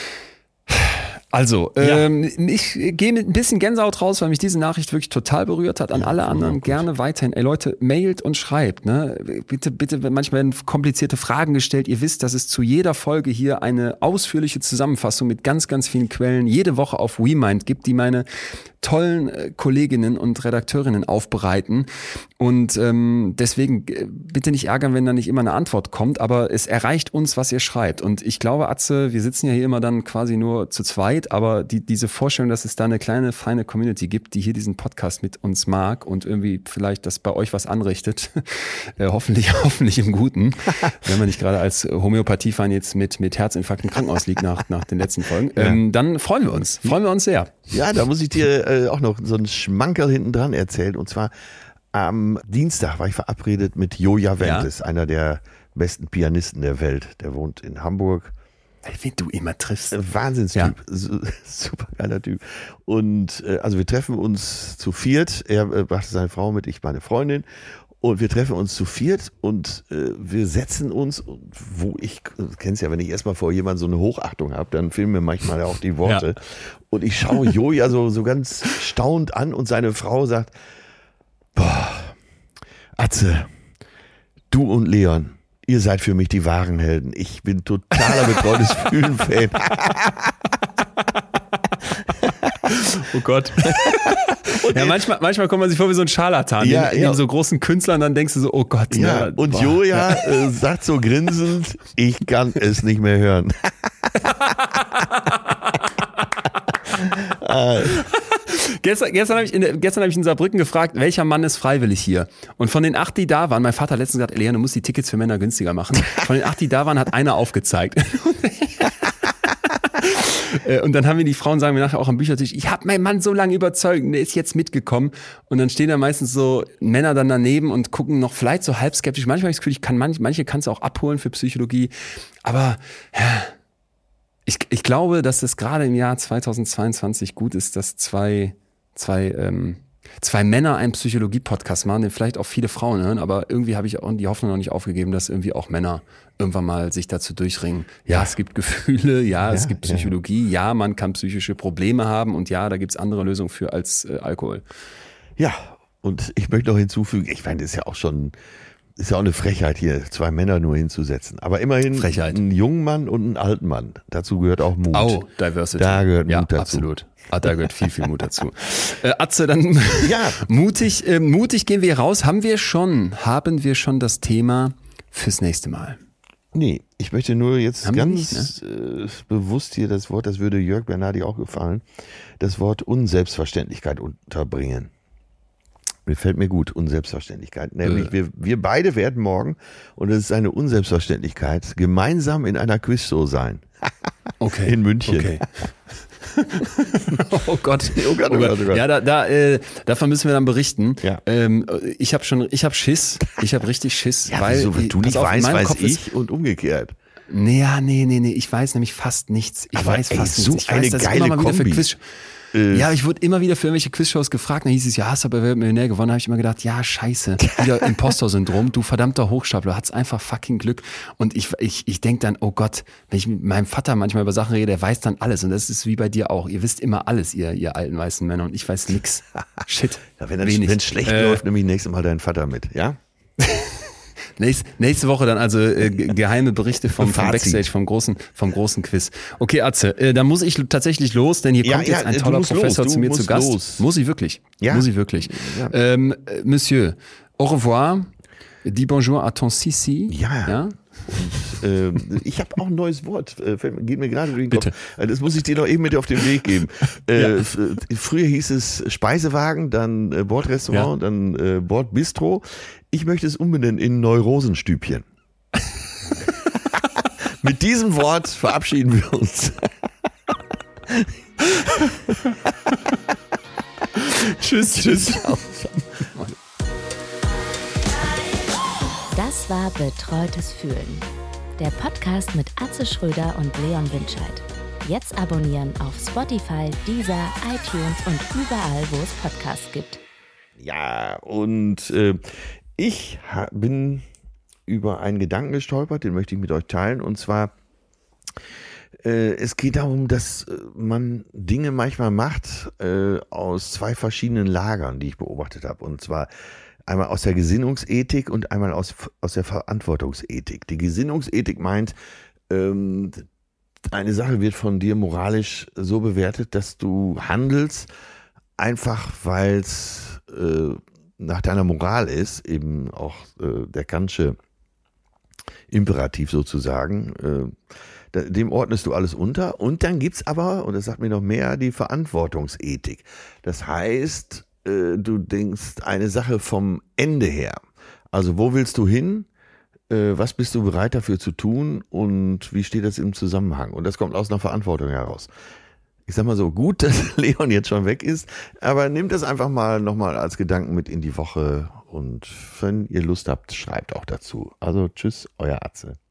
Also, Ja. ähm, ich gehe mit ein bisschen Gänsehaut raus, weil mich diese Nachricht wirklich total berührt hat. An alle anderen gerne weiterhin. Ey Leute, mailt und schreibt. Ne? Bitte, bitte, manchmal werden komplizierte Fragen gestellt. Ihr wisst, dass es zu jeder Folge hier eine ausführliche Zusammenfassung mit ganz, ganz vielen Quellen jede Woche auf WeMind gibt, die meine tollen äh, Kolleginnen und Redakteurinnen aufbereiten. Und ähm, deswegen äh, bitte nicht ärgern, wenn da nicht immer eine Antwort kommt, aber es erreicht uns, was ihr schreibt. Und ich glaube, Atze, wir sitzen ja hier immer dann quasi nur zu zweit, aber die, diese Vorstellung, dass es da eine kleine, feine Community gibt, die hier diesen Podcast mit uns mag und irgendwie vielleicht das bei euch was anrichtet, äh, hoffentlich, hoffentlich im Guten, wenn man nicht gerade als Homöopathiefan jetzt mit, mit Herzinfarkt im Krankenhaus liegt nach, nach den letzten Folgen, ähm, dann freuen wir uns, freuen wir uns sehr. Ja, da muss ich dir äh, auch noch so einen Schmankerl hinten dran erzählen. Und zwar am Dienstag war ich verabredet mit Joja Wentes, ja? einer der besten Pianisten der Welt. Der wohnt in Hamburg. Wen du immer triffst. Wahnsinnstyp, Ja. super geiler Typ. Und äh, also wir treffen uns zu viert. Er äh, brachte seine Frau mit, ich meine Freundin. Und wir treffen uns zu viert und äh, wir setzen uns, wo ich, du kennst ja, wenn ich erstmal vor jemandem so eine Hochachtung habe, dann fehlen mir manchmal auch die Worte. Ja. Und ich schaue Joja so, so ganz staunt an und seine Frau sagt, boah, Atze, du und Leon, ihr seid für mich die wahren Helden. Ich bin totaler betreutes Fühlen-Fan. Oh Gott. Ja, manchmal, manchmal kommt man sich vor wie so ein Scharlatan, Ja, in, ja. in so großen Künstlern, dann denkst du so, oh Gott. Ja, ne, und boah. Joja äh, sagt so grinsend, ich kann es nicht mehr hören. Gestern, gestern habe ich, in der- gestern hab ich in Saarbrücken gefragt, welcher Mann ist freiwillig hier? Und von den acht, die da waren, mein Vater hat letztens gesagt, Leon, du musst die Tickets für Männer günstiger machen. Von den acht, die da waren, hat einer aufgezeigt. Äh, Und dann haben wir die Frauen, sagen wir nachher auch am Büchertisch, ich habe meinen Mann so lange überzeugt, der ist jetzt mitgekommen. Und dann stehen da meistens so Männer dann daneben und gucken noch vielleicht so halb skeptisch. Manchmal habe ich das Gefühl, ich kann manche, manche kannst du auch abholen für Psychologie. Aber ja, ich, ich glaube, dass es gerade im Jahr zweitausendzweiundzwanzig gut ist, dass zwei, zwei, ähm, zwei Männer einen Psychologie-Podcast machen, den vielleicht auch viele Frauen hören, aber irgendwie habe ich auch die Hoffnung noch nicht aufgegeben, dass irgendwie auch Männer irgendwann mal sich dazu durchringen. Ja, es gibt Gefühle, ja, es Ja, gibt ja. Psychologie, ja, man kann psychische Probleme haben und ja, da gibt's andere Lösungen für als äh, Alkohol. Ja, und ich möchte noch hinzufügen, ich meine, das ist ja auch schon, ist ja auch eine Frechheit hier, zwei Männer nur hinzusetzen. Aber immerhin Frechheit. einen jungen Mann und einen alten Mann. Dazu gehört auch Mut. Oh, Diversity. Da gehört ja, Mut dazu. absolut. Ah, da gehört viel, viel Mut dazu. Äh, Atze, dann Ja. mutig, äh, mutig gehen wir raus. Haben wir schon, haben wir schon das Thema fürs nächste Mal? Nee, ich möchte nur jetzt Haben wir ganz nicht, äh, bewusst hier das Wort, das würde Jörg Bernhardi auch gefallen, das Wort Unselbstverständlichkeit unterbringen. Mir fällt mir gut, Unselbstverständlichkeit. Nämlich Äh. wir, wir beide werden morgen, und es ist eine Unselbstverständlichkeit, gemeinsam in einer Quizshow sein. Okay. In München. Okay. oh Gott. Oh Gott, oh Gott, oh Gott. Ja, da, da, äh, davon müssen wir dann berichten. Ja. Ähm, ich habe schon, ich habe Schiss. Ich habe richtig Schiss. Ja, weil, wieso, wenn du pass nicht auf, in weißt, meinem weiß Kopf ist- ich und umgekehrt. Nee, ja, nee, nee, nee. Ich weiß nämlich fast nichts. Ich Aber weiß ey, fast so nichts. Ich eine weiß, dass ich geile immer mal wieder für Kombi. Quiz. Äh. Ja, ich wurde immer wieder für irgendwelche Quizshows gefragt. Dann hieß es, ja, hast aber Wer wird Millionär gewonnen. Da habe ich immer gedacht, ja, scheiße. Wieder Imposter-Syndrom. Du verdammter Hochstapler. Du hattest einfach fucking Glück. Und ich, ich, ich denke dann, oh Gott, wenn ich mit meinem Vater manchmal über Sachen rede, der weiß dann alles. Und das ist wie bei dir auch. Ihr wisst immer alles, ihr, ihr alten weißen Männer. Und ich weiß nix. Shit. Ja, wenn Wenig. es schlecht Äh, läuft, nehme ich nächstes Mal deinen Vater mit, ja? Nächste, nächste Woche dann also äh, ge- geheime Berichte vom, vom Fazit. Backstage, vom großen, vom großen Quiz. Okay, Atze, äh, da muss ich tatsächlich los, denn hier Ja, kommt ja, jetzt ein du toller musst Professor los, zu du mir zu musst Gast. los. Muss ich wirklich? Ja. Muss ich wirklich? Ja. Ähm, äh, Monsieur, au revoir. Dis bonjour à ton Sissi. Ja. ja? Ähm, ich habe auch ein neues Wort, äh, fällt- geht mir gerade durch den Bitte. Kopf. Äh, Das muss ich dir noch eben mit auf den Weg geben. Äh, f- Früher hieß es Speisewagen, dann äh, Bordrestaurant, dann äh, Bordbistro. Ich möchte es umbenennen in Neurosenstübchen. Mit diesem Wort verabschieden wir uns. Tschüss, tschüss. Das Das war Betreutes Fühlen. Der Podcast mit Atze Schröder und Leon Winscheid. Jetzt abonnieren auf Spotify, Deezer, iTunes und überall, wo es Podcasts gibt. Ja, und äh, ich ha- bin über einen Gedanken gestolpert, den möchte ich mit euch teilen. Und zwar, äh, es geht darum, dass äh, man Dinge manchmal macht äh, aus zwei verschiedenen Lagern, die ich beobachtet habe. Und zwar einmal aus der Gesinnungsethik und einmal aus, aus der Verantwortungsethik. Die Gesinnungsethik meint, ähm, eine Sache wird von dir moralisch so bewertet, dass du handelst, einfach weil es äh, nach deiner Moral ist, eben auch äh, der Kantsche Imperativ sozusagen. Äh, dem ordnest du alles unter. Und dann gibt es aber, und das sagt mir noch mehr, die Verantwortungsethik. Das heißt, äh, du denkst eine Sache vom Ende her. Also wo willst du hin? Was bist du bereit dafür zu tun und wie steht das im Zusammenhang? Und das kommt aus einer Verantwortung heraus. Ich sag mal so, gut, dass Leon jetzt schon weg ist, aber nehmt das einfach mal nochmal als Gedanken mit in die Woche und wenn ihr Lust habt, schreibt auch dazu. Also tschüss, euer Atze.